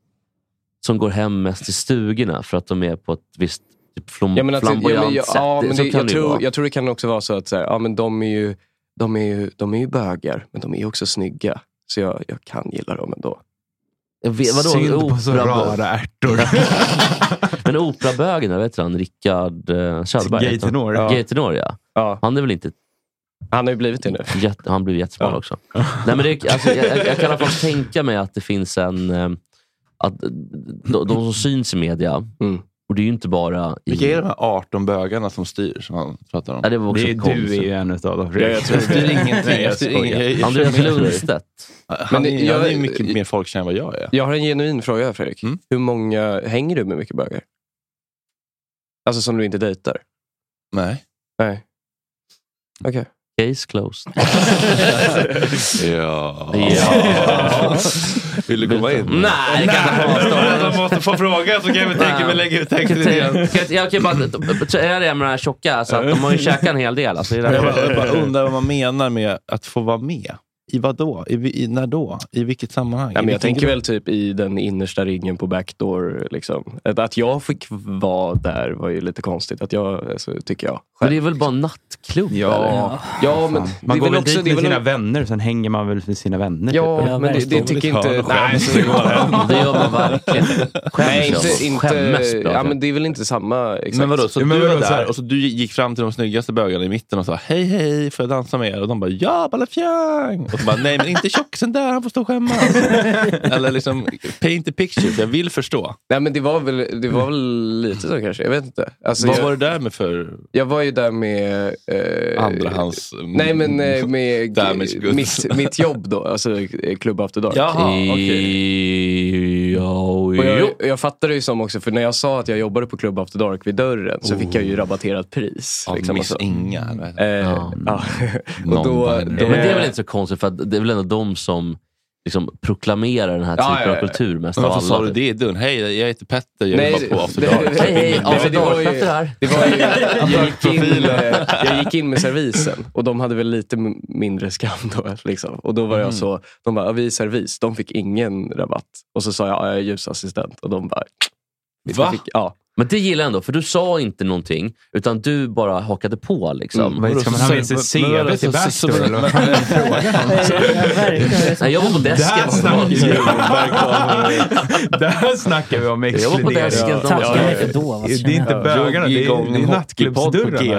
[SPEAKER 7] som går hem mest i stugorna för att de är på ett visst typ flam-
[SPEAKER 6] Ja, men att, ja,
[SPEAKER 7] flamboyant
[SPEAKER 6] men, ja,
[SPEAKER 7] sätt.
[SPEAKER 6] ja,
[SPEAKER 7] Det-
[SPEAKER 6] men
[SPEAKER 7] så
[SPEAKER 6] det,
[SPEAKER 7] kan
[SPEAKER 6] jag,
[SPEAKER 7] det ju
[SPEAKER 6] tror,
[SPEAKER 7] vara.
[SPEAKER 6] jag tror det kan också vara så att så här, ja, men de är ju de är ju, de är ju bögar, men de är ju också snygga. Så jag, jag kan gilla dem ändå.
[SPEAKER 7] Jag vet, vadå,
[SPEAKER 11] Synd på så
[SPEAKER 7] opera-
[SPEAKER 11] rara ärtor.
[SPEAKER 7] Men operabögen, jag vet han, Rickard uh, Kjellberg.
[SPEAKER 11] Gay tenor.
[SPEAKER 7] Ja. Gay tenor, ja.
[SPEAKER 6] Ja.
[SPEAKER 7] Han är väl inte...
[SPEAKER 6] Han har ju blivit det nu.
[SPEAKER 7] Jätte, han blir jättesmal
[SPEAKER 6] Ja.
[SPEAKER 7] också. Nej, men det, alltså, jag, jag, jag kan i alla fall tänka mig att det finns en... eh, Att de, de som syns i media,
[SPEAKER 6] Mm.
[SPEAKER 7] och det är ju inte bara... I,
[SPEAKER 2] Vilka är de här arton bögarna som styr som han pratar om?
[SPEAKER 7] Ja, det var också
[SPEAKER 11] Det är, du
[SPEAKER 7] konstigt.
[SPEAKER 11] är ju en utav dem.
[SPEAKER 6] Ja, jag tror
[SPEAKER 2] Jag styr ingenting.
[SPEAKER 11] Nej, jag
[SPEAKER 2] Jag styr ingen, jag, jag,
[SPEAKER 7] Andreas
[SPEAKER 2] kör med dig.
[SPEAKER 7] Lundstedt.
[SPEAKER 2] Han,
[SPEAKER 6] Men
[SPEAKER 2] är,
[SPEAKER 6] jag-
[SPEAKER 2] han är mycket mer folkkänd än vad jag är.
[SPEAKER 6] Jag har en genuin fråga, Fredrik.
[SPEAKER 2] Mm.
[SPEAKER 6] Hur många hänger du med mycket bögar? Alltså som du inte dejtar?
[SPEAKER 2] Nej.
[SPEAKER 6] Nej. Okej.
[SPEAKER 7] Case closed.
[SPEAKER 2] Ja.
[SPEAKER 7] Ja.
[SPEAKER 2] Vill du komma in?
[SPEAKER 7] Nej, det kan inte vara.
[SPEAKER 2] Jag måste få fråga så kan vi tänka mig lägga ut texten igen.
[SPEAKER 7] Jag kan bara... Är det med de här tjocka? Så att de har ju käkat en hel del. Alltså, det är
[SPEAKER 2] Jag
[SPEAKER 7] därför.
[SPEAKER 2] bara, jag bara undrar vad man menar med att få vara med. I vad då? I, i, när då? I vilket sammanhang?
[SPEAKER 6] Ja, men jag tänker
[SPEAKER 2] grupp?
[SPEAKER 6] väl typ i den innersta ringen på Backdoor. Liksom. Att, att jag fick vara där var ju lite konstigt. Att jag, alltså, tycker jag. Själv.
[SPEAKER 7] Men det är väl bara en nattklubb?
[SPEAKER 11] Ja,
[SPEAKER 7] eller?
[SPEAKER 6] ja men
[SPEAKER 11] man går väl dit med
[SPEAKER 6] väl
[SPEAKER 11] sina vänner, sen hänger man väl med sina vänner.
[SPEAKER 6] Ja,
[SPEAKER 11] typ.
[SPEAKER 6] men det, det tycker inte... Nej,
[SPEAKER 7] det gör man verkligen. Skäms
[SPEAKER 6] Nej, inte... inte
[SPEAKER 7] Skämmes,
[SPEAKER 6] ja, men det är väl inte samma... Exakt.
[SPEAKER 2] Men vadå, så
[SPEAKER 11] men
[SPEAKER 2] du
[SPEAKER 11] vadå,
[SPEAKER 2] var
[SPEAKER 11] så här-
[SPEAKER 2] där och så du gick fram till de snyggaste bögarna i mitten och sa hej hej, får jag dansa med er? Och de bara ja, Balafjang! Och så bara nej, men inte tjocksen där, han får stå och skämmas. Eller liksom paint the picture, jag vill förstå.
[SPEAKER 6] Nej, men det var väl, det var väl lite så kanske, jag vet inte. Alltså,
[SPEAKER 2] Vad
[SPEAKER 6] jag,
[SPEAKER 2] var det där med för
[SPEAKER 6] jag var ju där med... Eh,
[SPEAKER 2] andrahands...
[SPEAKER 6] Nej, men eh, med
[SPEAKER 2] Damage goods.
[SPEAKER 6] mitt, mitt jobb då, alltså eh, Club After Dark.
[SPEAKER 2] Jaha, okej.
[SPEAKER 7] Ja,
[SPEAKER 6] Och jag, jag fattade ju som också, för när jag sa att jag jobbade på Club After Dark vid dörren så fick jag ju rabatterat pris.
[SPEAKER 2] Av
[SPEAKER 6] liksom,
[SPEAKER 2] Miss
[SPEAKER 6] och så.
[SPEAKER 2] Inga.
[SPEAKER 6] Eh,
[SPEAKER 7] Ja.
[SPEAKER 6] ja. Och då,
[SPEAKER 2] Non-binary.
[SPEAKER 6] då,
[SPEAKER 7] Men det är väl inte så konstigt, för att det är väl ändå de som liksom proklamerar den här
[SPEAKER 6] Ja,
[SPEAKER 7] typen
[SPEAKER 6] ja, ja.
[SPEAKER 7] av kultur mest
[SPEAKER 2] Men
[SPEAKER 7] av
[SPEAKER 2] varför
[SPEAKER 7] alla.
[SPEAKER 2] sa du det i dörren? Hej, jag heter Petter, jag
[SPEAKER 6] Nej,
[SPEAKER 2] jobbar på After
[SPEAKER 6] det-
[SPEAKER 2] Dark.
[SPEAKER 6] det-
[SPEAKER 7] Hej, hej,
[SPEAKER 6] det-
[SPEAKER 7] After
[SPEAKER 6] det var
[SPEAKER 7] Dark,
[SPEAKER 6] ju-
[SPEAKER 7] Petter här.
[SPEAKER 6] Det var ju, jag, gick in, eh, jag gick in med servisen och de hade väl lite m- mindre skam då. Liksom. Och då var jag så, de bara, ja, vi är servis. De fick ingen rabatt. Och så sa jag, ja, jag är ljusassistent. Och de bara,
[SPEAKER 2] Va?
[SPEAKER 6] fick, ja.
[SPEAKER 7] Men det gillar jag ändå, för du sa inte någonting, utan du bara hakade på liksom.
[SPEAKER 11] Vad ska man ha med sig C V till Backdoor? Eller vad fan är frågan?
[SPEAKER 7] Nej, jag var på desken.
[SPEAKER 11] Där snackar vi Där snackar vi om
[SPEAKER 7] Jag var på desken.
[SPEAKER 11] exkludering.
[SPEAKER 7] de
[SPEAKER 1] Tackar
[SPEAKER 7] bara-
[SPEAKER 1] mig för då. vad
[SPEAKER 11] Det är
[SPEAKER 1] känner
[SPEAKER 11] inte
[SPEAKER 1] jag?
[SPEAKER 11] bögarna, det är, det är nattklubbsdörrarna.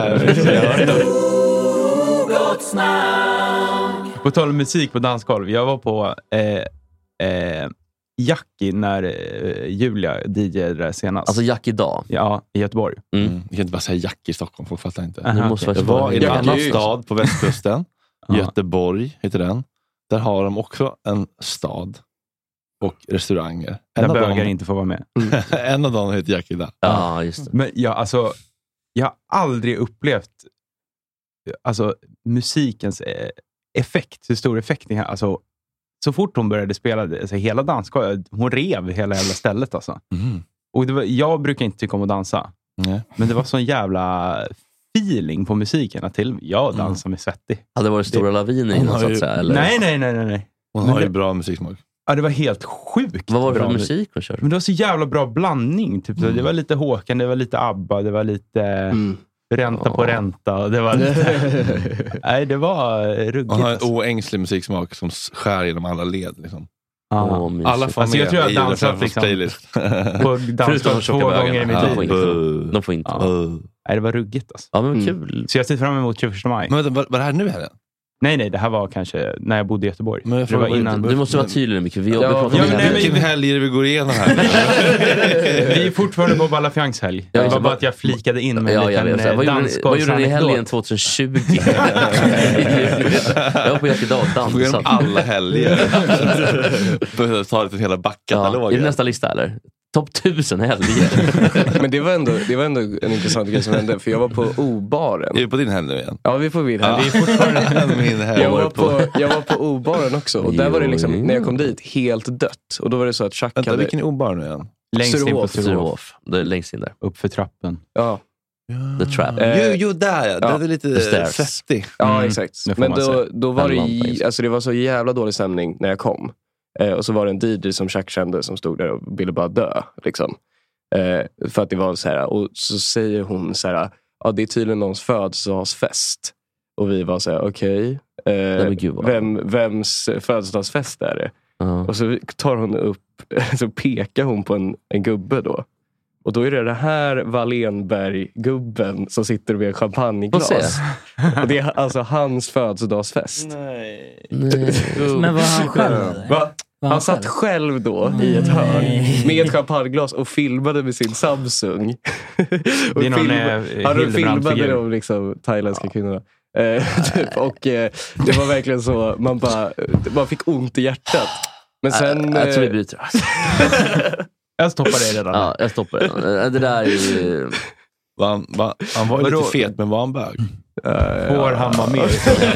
[SPEAKER 11] På tal om musik på dansgolv. Jag var på eh, eh, Jackie när eh, Julia D J:ade där senast.
[SPEAKER 7] Alltså Jack idag.
[SPEAKER 11] Ja, i Göteborg.
[SPEAKER 7] Mm.
[SPEAKER 2] Mm. Jag kan inte bara säga Jack i Stockholm, folk fattar inte.
[SPEAKER 11] Aha,
[SPEAKER 7] Nu måste
[SPEAKER 11] okej.
[SPEAKER 2] Jag
[SPEAKER 7] faktiskt
[SPEAKER 2] var i en
[SPEAKER 6] Jack är
[SPEAKER 2] annan
[SPEAKER 6] ju-
[SPEAKER 2] stad på västkusten.
[SPEAKER 11] Ja.
[SPEAKER 2] Göteborg heter den. Där har de också en stad och restauranger.
[SPEAKER 11] Där
[SPEAKER 2] En av,
[SPEAKER 11] bögar
[SPEAKER 2] dem,
[SPEAKER 11] inte får vara med.
[SPEAKER 2] en av dem heter Jack idag.
[SPEAKER 7] Ja, just det.
[SPEAKER 11] Men ja, alltså, jag har aldrig upplevt alltså, musikens eh, effekt, hur stor effekt det är. Alltså, så fort hon började spela, alltså, hela dansgolvet, hon rev hela jävla stället. Alltså.
[SPEAKER 2] Mm.
[SPEAKER 11] Och det var, jag brukar inte tycka om att dansa.
[SPEAKER 2] Nej.
[SPEAKER 11] Men det var sån jävla feeling på musiken att till jag dansar med svettig.
[SPEAKER 7] Hade det varit stora laviner
[SPEAKER 2] Hon
[SPEAKER 7] innan
[SPEAKER 2] har
[SPEAKER 7] så
[SPEAKER 2] ju-
[SPEAKER 7] att säga? Eller?
[SPEAKER 11] Nej, nej, nej, nej, nej.
[SPEAKER 2] Hon
[SPEAKER 11] Men
[SPEAKER 2] har ju
[SPEAKER 11] det-
[SPEAKER 2] bra musiksmak.
[SPEAKER 11] Ja, det var helt sjukt.
[SPEAKER 7] Vad var det
[SPEAKER 11] bra
[SPEAKER 7] för musik hon körde?
[SPEAKER 11] Men det var så jävla bra blandning. Typ.
[SPEAKER 2] Mm.
[SPEAKER 11] Det var lite Håkan, det var lite ABBA, det var lite
[SPEAKER 6] Mm.
[SPEAKER 11] ränta på
[SPEAKER 7] Ja.
[SPEAKER 11] ränta. Det var lite... Nej, det var ruggigt.
[SPEAKER 2] Hon har en
[SPEAKER 11] alltså.
[SPEAKER 2] oängslig musiksmak som skär genom alla led. Liksom.
[SPEAKER 11] Ja.
[SPEAKER 7] Åh, mysigt.
[SPEAKER 2] Alla får
[SPEAKER 11] Alltså, jag
[SPEAKER 2] med
[SPEAKER 11] tror jag
[SPEAKER 2] i
[SPEAKER 11] dansat
[SPEAKER 2] Julia Frans
[SPEAKER 11] liksom-
[SPEAKER 2] playlist.
[SPEAKER 11] På
[SPEAKER 7] Förutom de
[SPEAKER 11] dansgolv
[SPEAKER 7] tjocka
[SPEAKER 11] två
[SPEAKER 7] bögarna.
[SPEAKER 11] gånger i mitt
[SPEAKER 7] Ja,
[SPEAKER 11] liv.
[SPEAKER 7] de får inte
[SPEAKER 2] Boo.
[SPEAKER 7] De får inte
[SPEAKER 11] Ja.
[SPEAKER 7] vara.
[SPEAKER 2] Uh.
[SPEAKER 11] Nej, det var ruggigt alltså.
[SPEAKER 7] Ja, men
[SPEAKER 6] Mm.
[SPEAKER 7] kul.
[SPEAKER 11] Så jag ser fram emot tjugoförsta maj.
[SPEAKER 2] Men vänta, var, var det här nu helgen?
[SPEAKER 11] Nej, nej, det här var kanske när jag bodde i Göteborg.
[SPEAKER 2] Men jag
[SPEAKER 11] det var
[SPEAKER 2] frågar
[SPEAKER 11] innan...
[SPEAKER 2] inte-
[SPEAKER 7] Du måste vara tydlig mycket. Vi,
[SPEAKER 6] Ja,
[SPEAKER 7] vi pratar
[SPEAKER 11] ja,
[SPEAKER 7] om
[SPEAKER 11] men
[SPEAKER 7] det
[SPEAKER 11] nej,
[SPEAKER 7] här.
[SPEAKER 11] men-
[SPEAKER 2] Vilken helg är det vi går igenom här?
[SPEAKER 11] Vi är fortfarande på Balafjangs helg.
[SPEAKER 7] Ja,
[SPEAKER 11] Det var
[SPEAKER 7] så-
[SPEAKER 11] bara att jag flikade in med
[SPEAKER 7] Ja,
[SPEAKER 11] en
[SPEAKER 7] jag
[SPEAKER 11] liten
[SPEAKER 7] vet.
[SPEAKER 11] eh,
[SPEAKER 7] Vad gjorde ni- vad gjorde ni i helgen
[SPEAKER 11] dansgolvsanekdot.
[SPEAKER 7] tjugohundratjugo? Jag var på Jack idag och
[SPEAKER 2] Får igenom
[SPEAKER 7] dansat.
[SPEAKER 2] alla helger. Börjar ta lite hela
[SPEAKER 7] Ja,
[SPEAKER 2] backkatalog.
[SPEAKER 7] är det nästa lista eller? Topp tusen helger.
[SPEAKER 6] Men det var, ändå, det var ändå en intressant grej som hände. För jag var på O-baren.
[SPEAKER 2] Är vi på din helg nu igen?
[SPEAKER 6] Ja, vi får vid här.
[SPEAKER 2] Ja.
[SPEAKER 6] Det är fortfarande...
[SPEAKER 2] Min helg.
[SPEAKER 6] Jag var, på, jag var på O-baren också. Och där var det liksom,
[SPEAKER 7] Jo.
[SPEAKER 6] när jag kom dit, helt dött. Och då var det så att Chuck
[SPEAKER 2] Vänta,
[SPEAKER 6] hade...
[SPEAKER 2] vilken obar nu igen?
[SPEAKER 11] Längst in på
[SPEAKER 6] Sturehof.
[SPEAKER 11] Sturehof.
[SPEAKER 7] Sturehof. Det är längst in där.
[SPEAKER 11] Upp för trappen.
[SPEAKER 6] Ja,
[SPEAKER 7] The Trap.
[SPEAKER 6] Eh,
[SPEAKER 2] Jo, jo, där ja.
[SPEAKER 6] ja.
[SPEAKER 2] Den är lite
[SPEAKER 7] The Stairs.
[SPEAKER 2] svettig.
[SPEAKER 6] ja
[SPEAKER 11] Mm,
[SPEAKER 6] exakt.
[SPEAKER 11] det får
[SPEAKER 6] Men
[SPEAKER 11] man
[SPEAKER 6] då,
[SPEAKER 11] säga.
[SPEAKER 6] då var det,
[SPEAKER 7] Elvan,
[SPEAKER 6] i-
[SPEAKER 7] just.
[SPEAKER 6] alltså det var så jävla dålig stämning när jag kom. Eh, och så var det en D J som Chuck kände som stod där och ville bara dö. Liksom. Eh, för att det var så här. Och så säger hon så här. Ja, det är tydligen någons födelsedagsfest. Och vi var så här, okej.
[SPEAKER 7] Nej,
[SPEAKER 6] Eh,
[SPEAKER 7] men gud, vad-
[SPEAKER 6] vem, vems födelsedagsfest är det?
[SPEAKER 7] Ja.
[SPEAKER 6] Och så tar hon upp, så pekar hon på en, en gubbe då. Och då är det det här Wallenberg-gubben som sitter med en
[SPEAKER 7] Får
[SPEAKER 6] champagneglas.
[SPEAKER 7] se.
[SPEAKER 6] Och det är alltså hans födelsedagsfest.
[SPEAKER 2] Nej.
[SPEAKER 7] Nej.
[SPEAKER 1] Men var han själv? eller?
[SPEAKER 6] Va?
[SPEAKER 1] Var
[SPEAKER 6] Han satt själv då i ett hörn med ett champagneglas och filmade med sin Samsung. Och
[SPEAKER 11] Det är någon,
[SPEAKER 6] film-
[SPEAKER 11] eh,
[SPEAKER 6] han
[SPEAKER 11] Hildebrandt-figur.
[SPEAKER 6] filmade de liksom, thailändska kvinnorna. Eh, typ. Och eh, det var verkligen så, man bara, man fick ont i hjärtat. Men sen...
[SPEAKER 7] Jag tror vi
[SPEAKER 6] eh,
[SPEAKER 7] byter.
[SPEAKER 11] Jag stoppar dig redan.
[SPEAKER 7] Ja, jag stoppar det. Det där är ju...
[SPEAKER 2] Var han, var, han var ju
[SPEAKER 11] Vadå?
[SPEAKER 2] lite fet, men var han bög?
[SPEAKER 6] eh,
[SPEAKER 11] Får han vara med?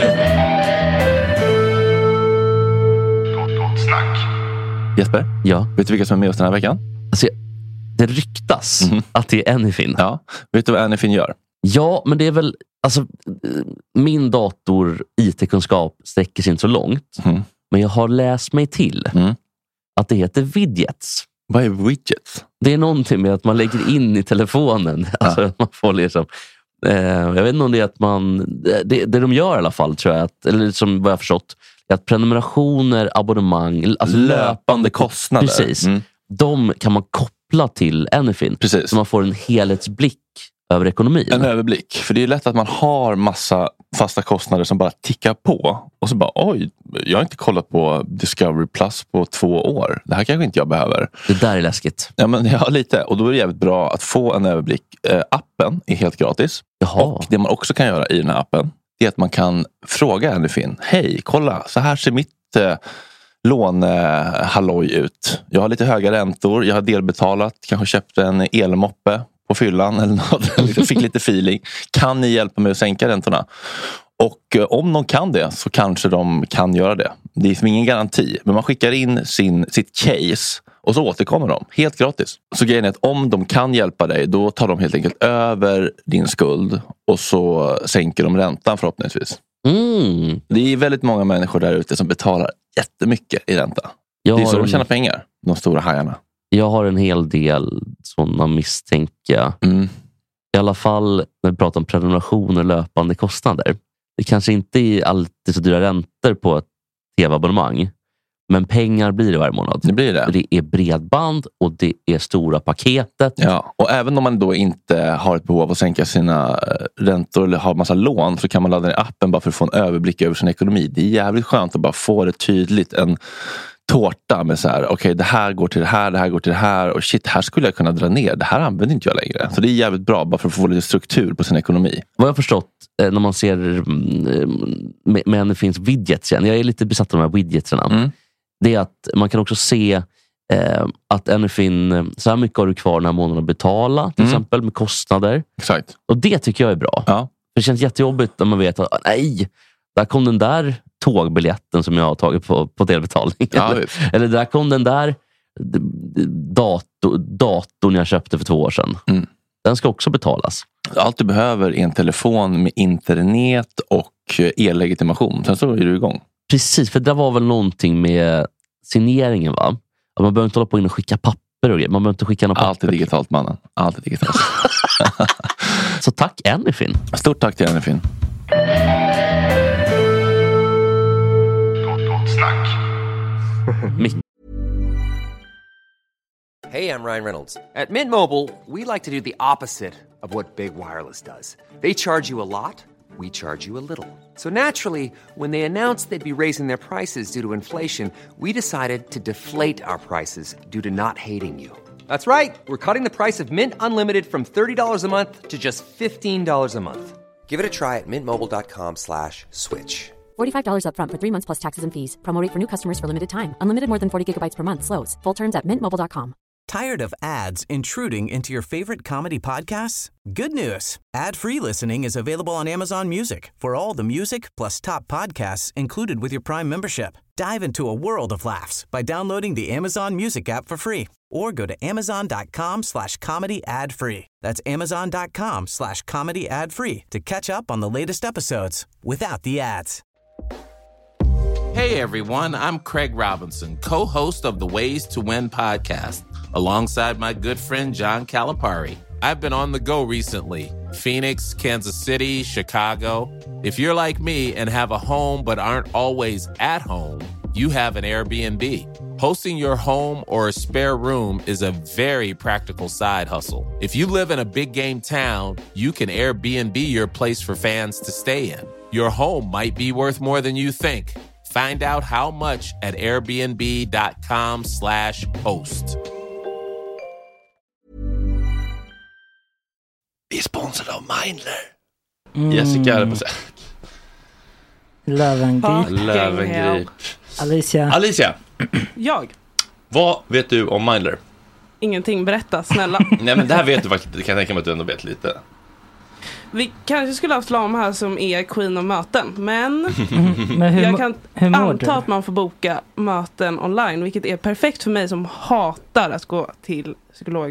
[SPEAKER 2] Jesper,
[SPEAKER 7] Ja.
[SPEAKER 2] vet du vilka som är med oss den här veckan?
[SPEAKER 7] Alltså, det ryktas
[SPEAKER 2] Mhm.
[SPEAKER 7] att det är Anyfin.
[SPEAKER 2] Ja. Vet du vad Anyfin gör?
[SPEAKER 7] Ja, men det är väl... Alltså, min dator I T-kunskap sträcker sig inte så långt.
[SPEAKER 2] Mm.
[SPEAKER 7] Men jag har läst mig till
[SPEAKER 2] mm.
[SPEAKER 7] att det heter widgets.
[SPEAKER 2] Vad är widgets?
[SPEAKER 7] Det är någonting med att man lägger in i telefonen. Ja. Alltså, man får liksom... Eh, jag vet inte om det är att man... Det, det de gör i alla fall, tror jag. Att, eller som vad jag har förstått. Att prenumerationer, abonnemang... Alltså
[SPEAKER 2] löpande kostnader.
[SPEAKER 7] Precis.
[SPEAKER 2] Mm.
[SPEAKER 7] De kan man koppla till Anyfin.
[SPEAKER 2] Precis.
[SPEAKER 7] Så man får en helhetsblick över ekonomin.
[SPEAKER 2] En överblick. För det är lätt att man har massa fasta kostnader som bara tickar på. Och så bara, oj, jag har inte kollat på Discovery Plus på två år. Det här kanske inte jag behöver.
[SPEAKER 7] Det där är läskigt.
[SPEAKER 2] Ja, men ja, lite. Och då är det jävligt bra att få en överblick. Eh, appen är helt gratis.
[SPEAKER 7] Jaha.
[SPEAKER 2] Och det man också kan göra i den här appen är att man kan fråga Anyfin. Hej, kolla, så här ser mitt eh, lånehalloj ut. Jag har llite höga räntor. Jag har delbetalat. Kanske köpte en elmoppe på fyllan eller något. Jag fick lite feeling. Kan ni hjälpa mig att sänka räntorna? Och eh, om de kan det så kanske de kan göra det. Det är ingen garanti. Men man skickar in sin, sitt case och så återkommer de. Helt gratis. Så grejen är att om de kan hjälpa dig, då tar de helt enkelt över din skuld och så sänker de räntan förhoppningsvis.
[SPEAKER 7] Mm.
[SPEAKER 2] Det är väldigt många människor där ute som betalar jättemycket i ränta.
[SPEAKER 7] Jag
[SPEAKER 2] det är så
[SPEAKER 7] har
[SPEAKER 2] de tjänar
[SPEAKER 7] en,
[SPEAKER 2] pengar, de stora hajarna.
[SPEAKER 7] Jag har en hel del sådana misstänka.
[SPEAKER 2] Mm.
[SPEAKER 7] I alla fall när vi pratar om prenumerationer, löpande kostnader. Det kanske inte är alltid så dyra räntor på ett tv-abonnemang. Men pengar blir det varje månad.
[SPEAKER 2] Det blir det.
[SPEAKER 7] Det är bredband och det är stora paketet.
[SPEAKER 2] Ja, och även om man då inte har ett behov av att sänka sina räntor eller har massa lån, så kan man ladda ner appen bara för att få en överblick över sin ekonomi. Det är jävligt skönt att bara få det tydligt. En tårta med så här, okej, okay, det här går till det här, det här går till det här och shit, här skulle jag kunna dra ner. Det här använder inte jag längre. Så det är jävligt bra bara för att få lite struktur på sin ekonomi.
[SPEAKER 7] Vad jag har förstått när man ser men det finns widgets igen. Jag är lite besatt av de här widgetserna.
[SPEAKER 2] Mm.
[SPEAKER 7] Det är att man kan också se eh, att Anyfin, så här mycket har du kvar den här månaden att betala, till
[SPEAKER 2] mm.
[SPEAKER 7] exempel med kostnader.
[SPEAKER 2] Exakt.
[SPEAKER 7] Och det tycker jag är bra.
[SPEAKER 2] Ja.
[SPEAKER 7] Det känns jättejobbigt när man vet att nej, där kom den där tågbiljetten som jag har tagit på, på delbetalning.
[SPEAKER 2] Ja,
[SPEAKER 7] eller, eller där kom den där dator, datorn jag köpte för två år sedan.
[SPEAKER 2] Mm.
[SPEAKER 7] Den ska också betalas.
[SPEAKER 2] Allt du behöver är en telefon med internet och e-legitimation. Sen så är du igång.
[SPEAKER 7] Precis, för det var väl någonting med signeringen, va? Att man behöver inte hålla på in och skicka papper och grejer. Man behöver inte skicka något papper.
[SPEAKER 2] Allt är digitalt, mannen. Allt är digitalt.
[SPEAKER 7] Så tack Anyfin.
[SPEAKER 2] Stort tack till Anyfin.
[SPEAKER 12] Hey, I'm Ryan Reynolds. At Mint Mobile, we like to do the opposite of what Big Wireless does. They charge you a lot. We charge you a little. So naturally, when they announced they'd be raising their prices due to inflation, we decided to deflate our prices due to not hating you. That's right. We're cutting the price of Mint Unlimited from thirty dollars a month to just fifteen dollars a month. Give it a try at mintmobile.com slash switch.
[SPEAKER 13] forty-five dollars up front for three months plus taxes and fees. Promo rate for new customers for limited time. Unlimited more than forty gigabytes per month. Slows full terms at mint mobile dot com.
[SPEAKER 3] Tired of ads intruding into your favorite comedy podcasts? Good news. Ad-free listening is available on Amazon Music for all the music plus top podcasts included with your Prime membership. Dive into a world of laughs by downloading the Amazon Music app for free or go to amazon.com slash comedy ad free. That's amazon.com slash comedy ad free to catch up on the latest episodes without the ads.
[SPEAKER 14] Hey everyone, I'm Craig Robinson, co-host of the Ways to Win podcast, alongside my good friend John Calipari. I've been on the go recently. Phoenix, Kansas City, Chicago. If you're like me and have a home but aren't always at home, you have an Airbnb. Hosting your home or a spare room is a very practical side hustle. If you live in a big game town, you can Airbnb your place for fans to stay in. Your home might be worth more than you think. Find out how much at airbnb.com slash host.
[SPEAKER 2] Vi är sponsrade av Mindler. Mm. Jessica är på sig.
[SPEAKER 1] Lövengrip.
[SPEAKER 2] Lövengrip.
[SPEAKER 1] Alicia.
[SPEAKER 2] Alicia.
[SPEAKER 15] Jag.
[SPEAKER 2] Vad vet du om Mindler?
[SPEAKER 15] Ingenting, berätta, snälla.
[SPEAKER 2] Nej, men det här vet du faktiskt. Det kan jag tänka mig att du ändå vet lite.
[SPEAKER 15] Vi kanske skulle ha haft Lam här som är queen av möten. Men,
[SPEAKER 1] mm, men hur,
[SPEAKER 15] jag kan
[SPEAKER 1] hur
[SPEAKER 15] anta att man får boka möten online. Vilket är perfekt för mig som hatar att gå till psykologer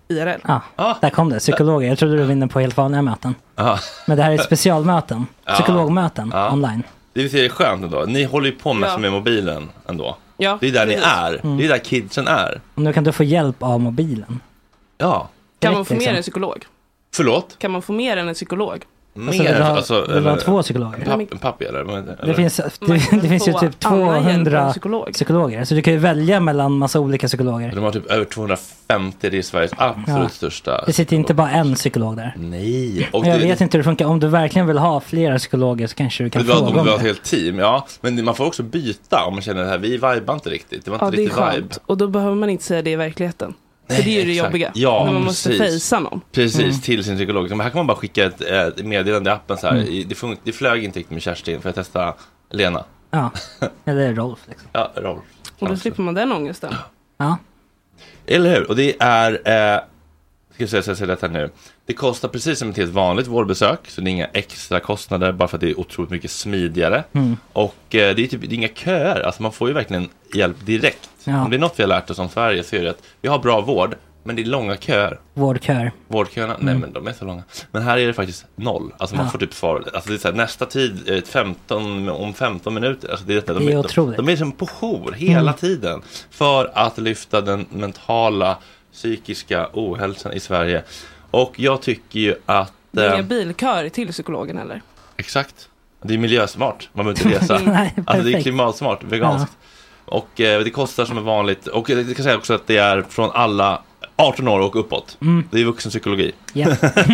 [SPEAKER 15] I R L.
[SPEAKER 1] Ja, ah, där kom det. Psykologer. Jag trodde du vinner på helt vanliga möten.
[SPEAKER 2] Ah.
[SPEAKER 1] Men det här är specialmöten. Psykologmöten
[SPEAKER 2] ah.
[SPEAKER 1] online.
[SPEAKER 2] Det vill säga, det är skönt ändå. Ni håller ju på med
[SPEAKER 15] ja.
[SPEAKER 2] som med mobilen ändå.
[SPEAKER 15] Ja,
[SPEAKER 2] det är där
[SPEAKER 15] precis.
[SPEAKER 2] ni är.
[SPEAKER 1] Mm.
[SPEAKER 2] Det är där kidsen är.
[SPEAKER 1] Och nu kan du få hjälp av mobilen.
[SPEAKER 2] Ja.
[SPEAKER 15] Kan man få
[SPEAKER 1] liksom.
[SPEAKER 15] mer än psykolog?
[SPEAKER 2] Förlåt?
[SPEAKER 15] Kan man få mer än en psykolog?
[SPEAKER 2] Mer,
[SPEAKER 1] alltså, vill du ha,
[SPEAKER 2] alltså,
[SPEAKER 1] vill du ha två psykologer?
[SPEAKER 2] Papp, en pappi eller? eller?
[SPEAKER 1] Det finns, det, det finns ju typ tvåhundra
[SPEAKER 15] psykolog.
[SPEAKER 1] psykologer. Så du kan ju välja mellan massa olika psykologer.
[SPEAKER 2] De har typ över tvåhundrafemtio, det är Sveriges absolut ja. största.
[SPEAKER 1] Det sitter inte bara en psykolog där.
[SPEAKER 2] Nej.
[SPEAKER 1] Och jag det, vet inte hur det funkar. Om du verkligen vill ha flera psykologer så kanske du kan
[SPEAKER 2] fråga om det. Om du
[SPEAKER 1] har
[SPEAKER 2] ett helt team, ja. Men man får också byta om man känner det här. Vi vibar inte riktigt. Det var inte
[SPEAKER 15] ja,
[SPEAKER 2] riktigt
[SPEAKER 15] det är
[SPEAKER 2] vibe.
[SPEAKER 15] skönt. Och då behöver man inte säga det i verkligheten.
[SPEAKER 2] Nej,
[SPEAKER 15] för det är ju det
[SPEAKER 2] exakt.
[SPEAKER 15] jobbiga.
[SPEAKER 2] Ja,
[SPEAKER 15] när man måste fejsa någon.
[SPEAKER 2] Precis,
[SPEAKER 15] mm.
[SPEAKER 2] till sin psykolog. Men här kan man bara skicka ett, ett meddelande i appen så här. Mm. Det, fun- det flög inte riktigt med Kerstin för att testa Lena.
[SPEAKER 1] Ja, eller Rolf. Liksom.
[SPEAKER 2] Ja, Rolf.
[SPEAKER 15] Och då slipper man den ångesten.
[SPEAKER 1] Ja.
[SPEAKER 2] Eller hur? Och det är, eh, ska jag säga, säga, säga detta nu. Det kostar precis som ett helt vanligt vårdbesök. Så det är inga extra kostnader bara för att det är otroligt mycket smidigare. Mm. Och eh, det är typ det är inga köer. Alltså man får ju verkligen hjälp direkt. Ja. Om det är något vi har lärt oss om Sverige så är det att vi har bra vård. Men det är långa köer.
[SPEAKER 1] Vårdköer.
[SPEAKER 2] Vårdköerna, mm. nej men de är så långa. Men här är det faktiskt noll. Alltså man ja. får typ svar. Alltså det är så här, nästa tid, femton, om femton minuter. Alltså det är, de,
[SPEAKER 1] det är
[SPEAKER 2] de,
[SPEAKER 1] otroligt.
[SPEAKER 2] De, de är som på jour hela mm. tiden. För att lyfta den mentala, psykiska ohälsan i Sverige. Och jag tycker ju att...
[SPEAKER 15] Det är inga bilköer till psykologen eller?
[SPEAKER 2] Exakt. Det är miljösmart. Man behöver inte resa.
[SPEAKER 1] Nej,
[SPEAKER 2] alltså det är klimatsmart, veganskt. Ja. Och eh, det kostar som är vanligt. Och jag kan säga också att det är från alla arton år och uppåt. Mm. Det är vuxenpsykologi. Yeah.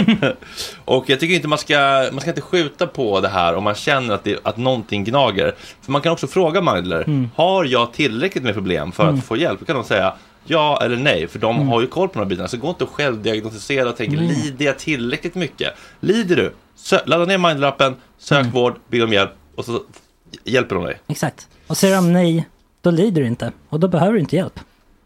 [SPEAKER 2] Och jag tycker inte man ska man ska inte skjuta på det här om man känner att, det, att någonting gnager. För man kan också fråga Mindler, mm. har jag tillräckligt med problem för mm. att få hjälp? Då kan de säga ja eller nej, för de mm. har ju koll på de här bitarna. Så gå inte och självdiagnostisera och tänka, mm. lider jag tillräckligt mycket? Lider du? Sö- ladda ner Mindler-appen, sök mm. vård, be om hjälp och så hjälper de dig.
[SPEAKER 1] Exakt. Och säger de nej, då lider du inte. Och då behöver du inte hjälp.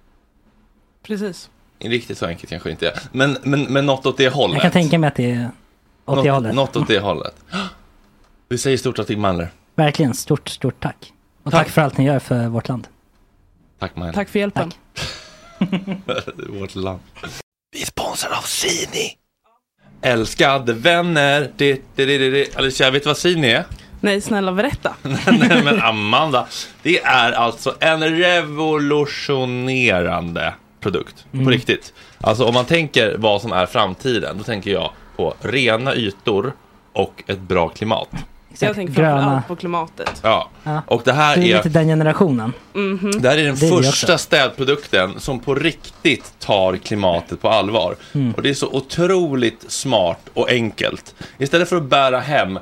[SPEAKER 15] Precis.
[SPEAKER 2] Riktigt så enkelt kanske inte är. Men, men, men något åt det hållet.
[SPEAKER 1] Jag kan tänka mig att det är åt
[SPEAKER 2] något,
[SPEAKER 1] det hållet.
[SPEAKER 2] Något åt det hållet. Vi säger stort tack till Mindler.
[SPEAKER 1] Verkligen, stort, stort tack. Och tack. tack för allt ni gör för vårt land.
[SPEAKER 2] Tack Mindler.
[SPEAKER 15] Tack för hjälpen.
[SPEAKER 2] Tack. Vårt land. Vi är sponsrade av Sini. Älskade vänner. Det, det, det, det, det. Alicia, vet du vad Sini är?
[SPEAKER 15] Nej, snälla berätta.
[SPEAKER 2] Nej, men Amanda. Det är alltså en revolutionerande produkt. Mm. På riktigt. Alltså om man tänker vad som är framtiden, då tänker jag på rena ytor och ett bra klimat.
[SPEAKER 15] Så jag tänker framförallt på klimatet.
[SPEAKER 2] Ja. ja, och det här
[SPEAKER 1] det är
[SPEAKER 2] är
[SPEAKER 1] lite den generationen.
[SPEAKER 2] Mm-hmm. Det här är den det första är städprodukten som på riktigt tar klimatet på allvar. Mm. Och det är så otroligt smart och enkelt. Istället för att bära hem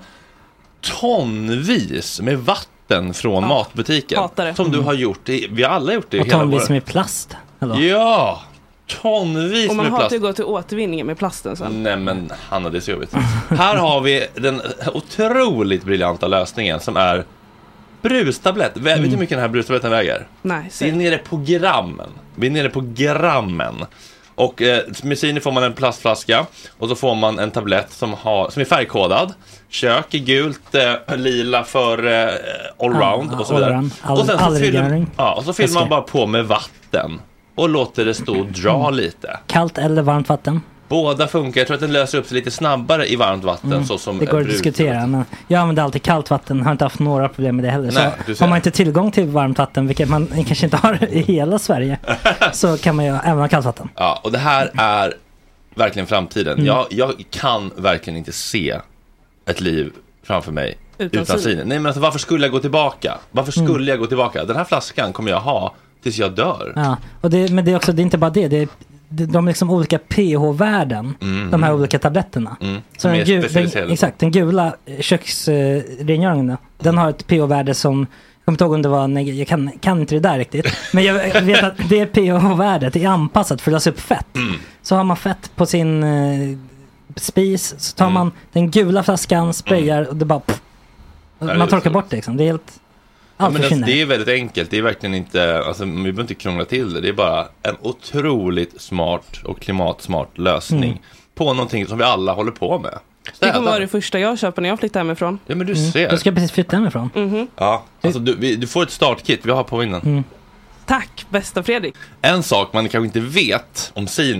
[SPEAKER 2] tonvis med vatten från ja. matbutiken. Som mm. du har gjort. Det, vi har alla gjort det.
[SPEAKER 1] Och hela tonvis våren. Med plast. Hallå.
[SPEAKER 2] Ja, tonvis
[SPEAKER 15] och man
[SPEAKER 2] med
[SPEAKER 15] har
[SPEAKER 2] plast.
[SPEAKER 15] att gå till återvinningen med plasten sen.
[SPEAKER 2] Nej men Hanna, det är så jobbigt. Här har vi den otroligt briljanta lösningen som är brustablett. Mm. Vet du hur mycket den här brustabletten väger?
[SPEAKER 15] Nej.
[SPEAKER 2] Vi är nere på grammen. Vi är nere på grammen. Och eh, med Sini får man en plastflaska och så får man en tablett som, har, som är färgkodad. Kök är gult, eh, lila för eh, allround ja, och så vidare. All, och sen så fyller, ja, och så fyller man bara på med vatten och låter det stå och dra mm. lite.
[SPEAKER 1] Kallt eller varmt vatten?
[SPEAKER 2] Båda funkar. Jag tror att den löser upp sig lite snabbare i varmt vatten.
[SPEAKER 1] Mm.
[SPEAKER 2] Så som
[SPEAKER 1] det går att diskutera. Men jag använder alltid kallt vatten. Har inte haft några problem med det heller.
[SPEAKER 2] Nej,
[SPEAKER 1] så har man inte tillgång till varmt vatten, vilket man kanske inte har i hela Sverige, så kan man ju även ha kallt vatten.
[SPEAKER 2] Ja, och det här är verkligen framtiden. Mm. Jag, jag kan verkligen inte se ett liv framför mig utan, utan Sini. Nej, men alltså, varför skulle jag gå tillbaka? Varför skulle mm. jag gå tillbaka? Den här flaskan kommer jag ha tills jag dör.
[SPEAKER 1] Ja, och det, men det är också, det är inte bara det. Det är de liksom olika pH-värden, mm. de här olika tabletterna. Mm. Så den, gu- den, exakt, den gula köksrengöringen, uh, den har ett pH-värde som, jag kommer inte ihåg om det var, neg- jag kan, kan inte det där riktigt, men jag vet att det pH-värdet är anpassat för att lösa upp fett. Mm. Så har man fett på sin uh, spis, så tar mm. man den gula flaskan, sprayar mm. och det bara pff, man torkar så bort det liksom. Det är helt...
[SPEAKER 2] Ja, men alltså, det är väldigt enkelt. Det är verkligen inte, alltså, vi behöver inte krångla till det. Det är bara en otroligt smart och klimatsmart lösning mm. på någonting som vi alla håller på med.
[SPEAKER 15] Städa. Det kommer vara det första jag köper när jag flyttar hemifrån.
[SPEAKER 2] Ja, men du
[SPEAKER 1] mm.
[SPEAKER 2] ser.
[SPEAKER 1] Du ska precis flytta hemifrån.
[SPEAKER 15] Mm-hmm.
[SPEAKER 2] Ja, alltså du, vi, du får ett startkit. Vi har på innan. Mm.
[SPEAKER 15] Tack, bästa Fredrik.
[SPEAKER 2] En sak man kanske inte vet om Sini,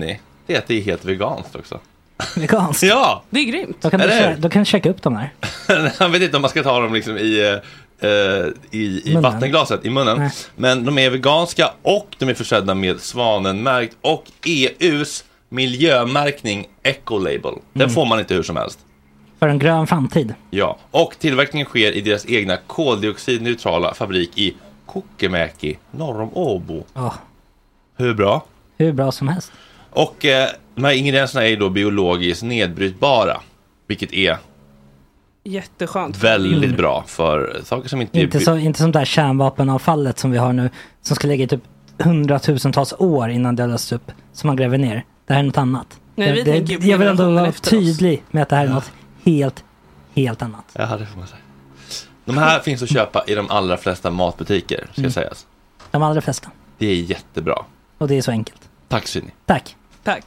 [SPEAKER 2] det är att det är helt veganskt också.
[SPEAKER 1] Veganskt?
[SPEAKER 2] Ja!
[SPEAKER 15] Det är grymt.
[SPEAKER 1] Då kan, du, kä- då kan du checka upp de här.
[SPEAKER 2] Jag vet inte om man ska ta dem liksom i, uh, i, i vattenglaset, i munnen.
[SPEAKER 1] Nej.
[SPEAKER 2] Men de är veganska och de är försedda med svanenmärkt och E U:s miljömärkning Ecolabel. Den
[SPEAKER 1] Mm.
[SPEAKER 2] får man inte hur som helst.
[SPEAKER 1] För en grön framtid.
[SPEAKER 2] Ja, och tillverkningen sker i deras egna koldioxidneutrala fabrik i Kokemäki, norr om Åbo.
[SPEAKER 1] Ja.
[SPEAKER 2] Hur bra?
[SPEAKER 1] Hur bra som helst.
[SPEAKER 2] Och eh, de här ingredienserna är då biologiskt nedbrytbara, vilket är
[SPEAKER 15] Jätteskönt.
[SPEAKER 2] väldigt
[SPEAKER 15] Mm.
[SPEAKER 2] bra för saker som inte...
[SPEAKER 1] Inte, så, inte som det här kärnvapenavfallet som vi har nu, som ska ligga i typ hundratusentals år innan det lösts upp, som man gräver ner. Det här är något annat.
[SPEAKER 15] Nej, vi
[SPEAKER 1] det,
[SPEAKER 15] tänker
[SPEAKER 1] det,
[SPEAKER 15] på
[SPEAKER 1] jag vill ändå
[SPEAKER 15] generationen
[SPEAKER 1] vara
[SPEAKER 15] efter
[SPEAKER 1] tydlig med att det här är något helt, helt annat.
[SPEAKER 2] Ja, det får man säga. De här finns att köpa i de allra flesta matbutiker, ska
[SPEAKER 1] Mm.
[SPEAKER 2] sägas.
[SPEAKER 1] De allra flesta.
[SPEAKER 2] Det är jättebra.
[SPEAKER 1] Och det är så enkelt.
[SPEAKER 2] Tack, Sydney.
[SPEAKER 1] Tack.
[SPEAKER 15] Tack.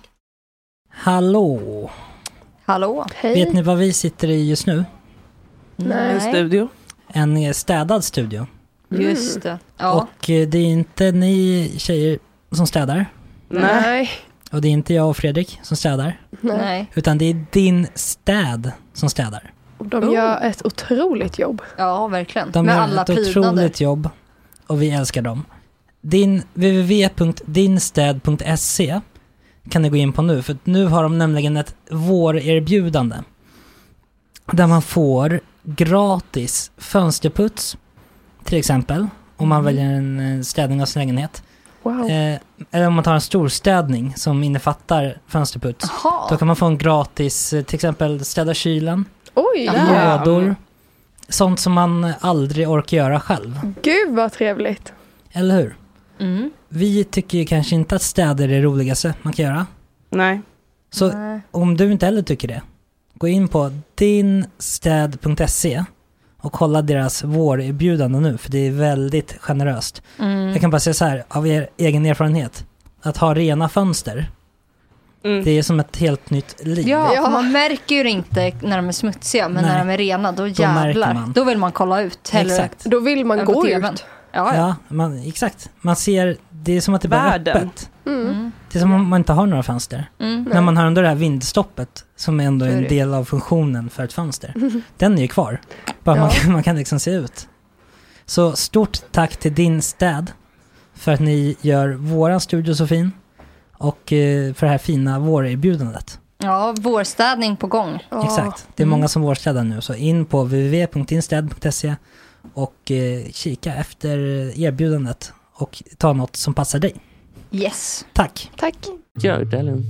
[SPEAKER 1] Hallå.
[SPEAKER 16] Hallå.
[SPEAKER 1] Vet ni vad vi sitter i just nu?
[SPEAKER 15] En studio.
[SPEAKER 1] En städad studio.
[SPEAKER 16] Just det. Ja.
[SPEAKER 1] Och eh, det är inte ni tjejer som städar.
[SPEAKER 16] Nej.
[SPEAKER 1] Och det är inte jag och Fredrik som städar.
[SPEAKER 16] Nej.
[SPEAKER 1] Utan det är din städ som städar.
[SPEAKER 17] De gör ett otroligt jobb.
[SPEAKER 16] Ja, verkligen.
[SPEAKER 1] De
[SPEAKER 16] Med
[SPEAKER 1] gör
[SPEAKER 16] alla
[SPEAKER 1] ett
[SPEAKER 16] prydnader.
[SPEAKER 1] otroligt jobb. Och vi älskar dem. Din w w w punkt dinstäd punkt se kan ni gå in på nu. För nu har de nämligen ett vårerbjudande. Där man får gratis fönsterputs. Till exempel. Om man väljer en eh, städning av sin lägenhet.
[SPEAKER 17] Wow.
[SPEAKER 1] Eh, eller om man tar en storstädning som innefattar fönsterputs.
[SPEAKER 16] Aha.
[SPEAKER 1] Då kan man få en gratis, eh, till exempel städa kylen.
[SPEAKER 17] Oj,
[SPEAKER 1] Lådor. Sånt som man aldrig orkar göra själv.
[SPEAKER 17] Gud vad trevligt.
[SPEAKER 1] Eller hur?
[SPEAKER 16] Mm.
[SPEAKER 1] Vi tycker ju kanske inte att städer är det roligaste man kan göra.
[SPEAKER 15] Nej.
[SPEAKER 1] Så
[SPEAKER 16] Nej.
[SPEAKER 1] om du inte heller tycker det, gå in på dinstäd punkt se och kolla deras vårerbjudande nu, för det är väldigt generöst.
[SPEAKER 16] Mm.
[SPEAKER 1] Jag kan bara säga så här, av er egen erfarenhet, att ha rena fönster,
[SPEAKER 15] Mm.
[SPEAKER 1] det är som ett helt nytt liv.
[SPEAKER 16] Ja, för man märker ju inte när de är smutsiga, men
[SPEAKER 1] Nej.
[SPEAKER 16] när de är rena, då
[SPEAKER 1] märker
[SPEAKER 16] jävlar.
[SPEAKER 1] man.
[SPEAKER 16] Då vill man kolla ut. Hellre
[SPEAKER 1] Exakt.
[SPEAKER 17] Då vill man
[SPEAKER 16] än på
[SPEAKER 17] gå
[SPEAKER 16] T V:n.
[SPEAKER 17] ut.
[SPEAKER 16] Ja, ja.
[SPEAKER 1] Ja, man, exakt. Man ser, det är som att det bara är
[SPEAKER 15] Världen.
[SPEAKER 1] öppet.
[SPEAKER 17] Mm.
[SPEAKER 1] Det är som om man inte har några fönster.
[SPEAKER 16] Mm.
[SPEAKER 1] När man har under det här vindstoppet, som är ändå
[SPEAKER 16] Så är
[SPEAKER 1] en
[SPEAKER 16] det.
[SPEAKER 1] del av funktionen för ett fönster. Den är ju kvar. Bara man, kan, man kan liksom se ut. Så stort tack till din städ för att ni gör våran studio så fin. Och eh, för det här fina vårerbjudandet.
[SPEAKER 16] Ja, vårstädning på gång.
[SPEAKER 1] Exakt. Det är många som vårstädar nu. Så in på w w w punkt dinstäd punkt se och eh, kika efter erbjudandet. Och ta något som passar dig.
[SPEAKER 16] Yes.
[SPEAKER 1] Tack.
[SPEAKER 17] Tack.
[SPEAKER 7] Gör det, Ellen.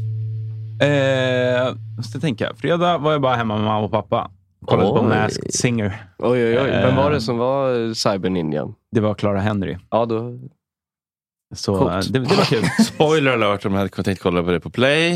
[SPEAKER 11] Eh, måste tänka. Fredag var jag bara hemma med mamma och pappa. Kollade på
[SPEAKER 6] Oj.
[SPEAKER 11] Masked Singer.
[SPEAKER 6] Oj, oj, oj. Vem var
[SPEAKER 11] Eh,
[SPEAKER 6] det som var cyberninjan?
[SPEAKER 11] Det var Clara Henry.
[SPEAKER 6] Ja, då...
[SPEAKER 11] Så
[SPEAKER 6] Coolt.
[SPEAKER 11] eh, det, det var kul.
[SPEAKER 2] Spoiler alert om jag hade kunnat tänkt kolla på det på Play.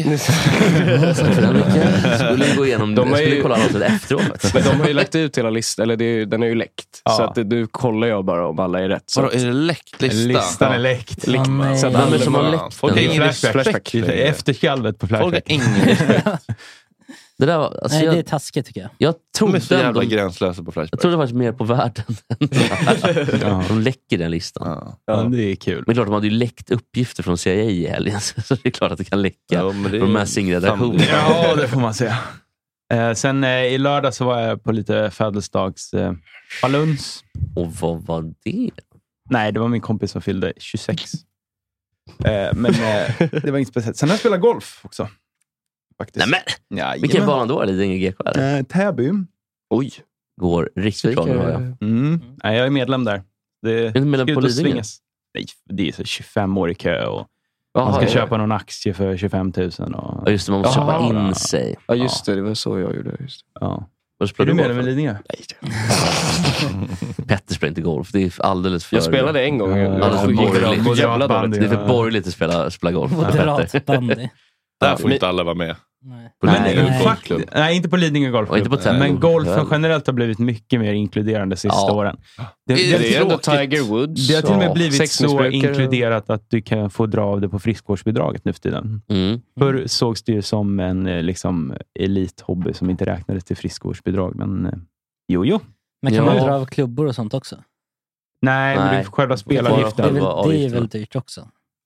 [SPEAKER 7] Skulle gå igenom,
[SPEAKER 6] De
[SPEAKER 7] de
[SPEAKER 6] har
[SPEAKER 7] skulle
[SPEAKER 6] ju-
[SPEAKER 7] kolla avsnittet efteråt.
[SPEAKER 6] Men de har ju lagt ut hela listan, eller det är, ju- den är ju läckt.
[SPEAKER 11] Ja.
[SPEAKER 6] Så att det, nu kollar jag bara om alla är rätt. Så
[SPEAKER 2] Vadå,
[SPEAKER 6] att,
[SPEAKER 2] är det läckt lista?
[SPEAKER 11] Listan är läckt.
[SPEAKER 6] Likt,
[SPEAKER 1] Åh, nej.
[SPEAKER 6] så att
[SPEAKER 1] Vem är
[SPEAKER 6] alla
[SPEAKER 7] det som har
[SPEAKER 6] bara-
[SPEAKER 7] läckt
[SPEAKER 2] Folk
[SPEAKER 11] Det
[SPEAKER 2] har
[SPEAKER 11] är
[SPEAKER 2] ingen
[SPEAKER 11] flashback.
[SPEAKER 2] respekt
[SPEAKER 11] Det är
[SPEAKER 2] längre.
[SPEAKER 11] efterskalvet på
[SPEAKER 2] Folk har
[SPEAKER 11] Flashback.
[SPEAKER 2] ingen respekt.
[SPEAKER 7] Det där var, alltså
[SPEAKER 1] Nej,
[SPEAKER 7] jag,
[SPEAKER 1] det är taskigt tycker jag.
[SPEAKER 7] jag
[SPEAKER 2] De är så
[SPEAKER 7] trodde
[SPEAKER 2] jävla
[SPEAKER 7] de,
[SPEAKER 2] gränslösa på
[SPEAKER 7] jag
[SPEAKER 2] Flashback.
[SPEAKER 7] trodde faktiskt mer på världen.
[SPEAKER 11] Ja.
[SPEAKER 7] De läcker den listan.
[SPEAKER 2] Ja.
[SPEAKER 11] Ja, det är kul.
[SPEAKER 7] Men klart, de hade ju läckt uppgifter från C I A i helgen. Så det är klart att det kan läcka.
[SPEAKER 2] Ja, men det är
[SPEAKER 7] Från Massing-redaktionen.
[SPEAKER 2] sam-
[SPEAKER 11] Ja, det får man säga. Eh, sen eh, i lördag så var jag på lite födelsedags eh, baluns.
[SPEAKER 7] Och vad var det?
[SPEAKER 11] Nej, det var min kompis som fyllde tjugosex. Eh, men eh, det var inget speciellt. Sen har jag spelat golf också. Faktiskt.
[SPEAKER 7] Nej, men,
[SPEAKER 11] Ja,
[SPEAKER 7] vilken bana då? Är det ingen G K? Eller?
[SPEAKER 11] Eh, Täby.
[SPEAKER 6] Oj.
[SPEAKER 7] Går riktigt bra nu, har jag.
[SPEAKER 11] Mm. Nej, jag är medlem där. Det
[SPEAKER 7] Är du medlem
[SPEAKER 11] ska
[SPEAKER 7] på
[SPEAKER 11] ut och
[SPEAKER 7] Lidingö?
[SPEAKER 11] svingas. Nej, det är så tjugofem år i kö och
[SPEAKER 7] Jaha,
[SPEAKER 11] man ska
[SPEAKER 7] ja.
[SPEAKER 11] köpa någon aktie för tjugofem tusen. Och...
[SPEAKER 7] Ja, just det, man måste
[SPEAKER 6] Jaha.
[SPEAKER 7] köpa in sig.
[SPEAKER 6] Ja, just det. Det var så jag gjorde. Just det.
[SPEAKER 11] Ja.
[SPEAKER 7] Vad
[SPEAKER 11] Är
[SPEAKER 7] spelar
[SPEAKER 11] du
[SPEAKER 7] du
[SPEAKER 11] medlem i
[SPEAKER 7] golf?
[SPEAKER 11] Lidingö?
[SPEAKER 6] Nej.
[SPEAKER 7] Petter spelar inte golf. Det är alldeles för...
[SPEAKER 6] Jag spelade en gång.
[SPEAKER 11] Ja,
[SPEAKER 7] alldeles för
[SPEAKER 6] gick det
[SPEAKER 7] borgerligt.
[SPEAKER 6] så jävla dåligt.
[SPEAKER 7] Det är för borgerligt att spela, spela golf.
[SPEAKER 1] Moderat bandy.
[SPEAKER 2] Där får inte alla vara med.
[SPEAKER 1] Nej.
[SPEAKER 2] På
[SPEAKER 11] Men
[SPEAKER 2] Lidingö
[SPEAKER 11] nej,
[SPEAKER 2] golfklubb.
[SPEAKER 11] fakt- nej, inte på Lidingö
[SPEAKER 7] Och
[SPEAKER 11] golfklubb.
[SPEAKER 7] inte på Täby.
[SPEAKER 11] Men golfen
[SPEAKER 7] Ja.
[SPEAKER 11] generellt har blivit mycket mer inkluderande sista
[SPEAKER 7] Ja.
[SPEAKER 11] åren. Det,
[SPEAKER 2] Är
[SPEAKER 11] det,
[SPEAKER 2] det
[SPEAKER 11] har till-
[SPEAKER 6] ändå
[SPEAKER 2] tråkigt?
[SPEAKER 6] Tiger Woods.
[SPEAKER 11] det har till och med
[SPEAKER 6] Ja.
[SPEAKER 11] blivit så
[SPEAKER 6] Sexmissbrukare.
[SPEAKER 11] inkluderat att du kan få dra av det på friskvårdsbidraget nu för tiden.
[SPEAKER 7] Mm.
[SPEAKER 11] Förr sågs det ju som en eh, liksom, elithobby som inte räknades till friskvårdsbidrag. Men eh, jo, jo.
[SPEAKER 1] Men kan
[SPEAKER 7] Ja.
[SPEAKER 1] man dra av klubbor och sånt också?
[SPEAKER 11] Nej, men det är
[SPEAKER 7] Nej.
[SPEAKER 11] själva
[SPEAKER 1] Det är, väl,
[SPEAKER 11] spelavgiften.
[SPEAKER 1] det är, väl, det är
[SPEAKER 7] avgifterna.
[SPEAKER 1] väl dyrt också.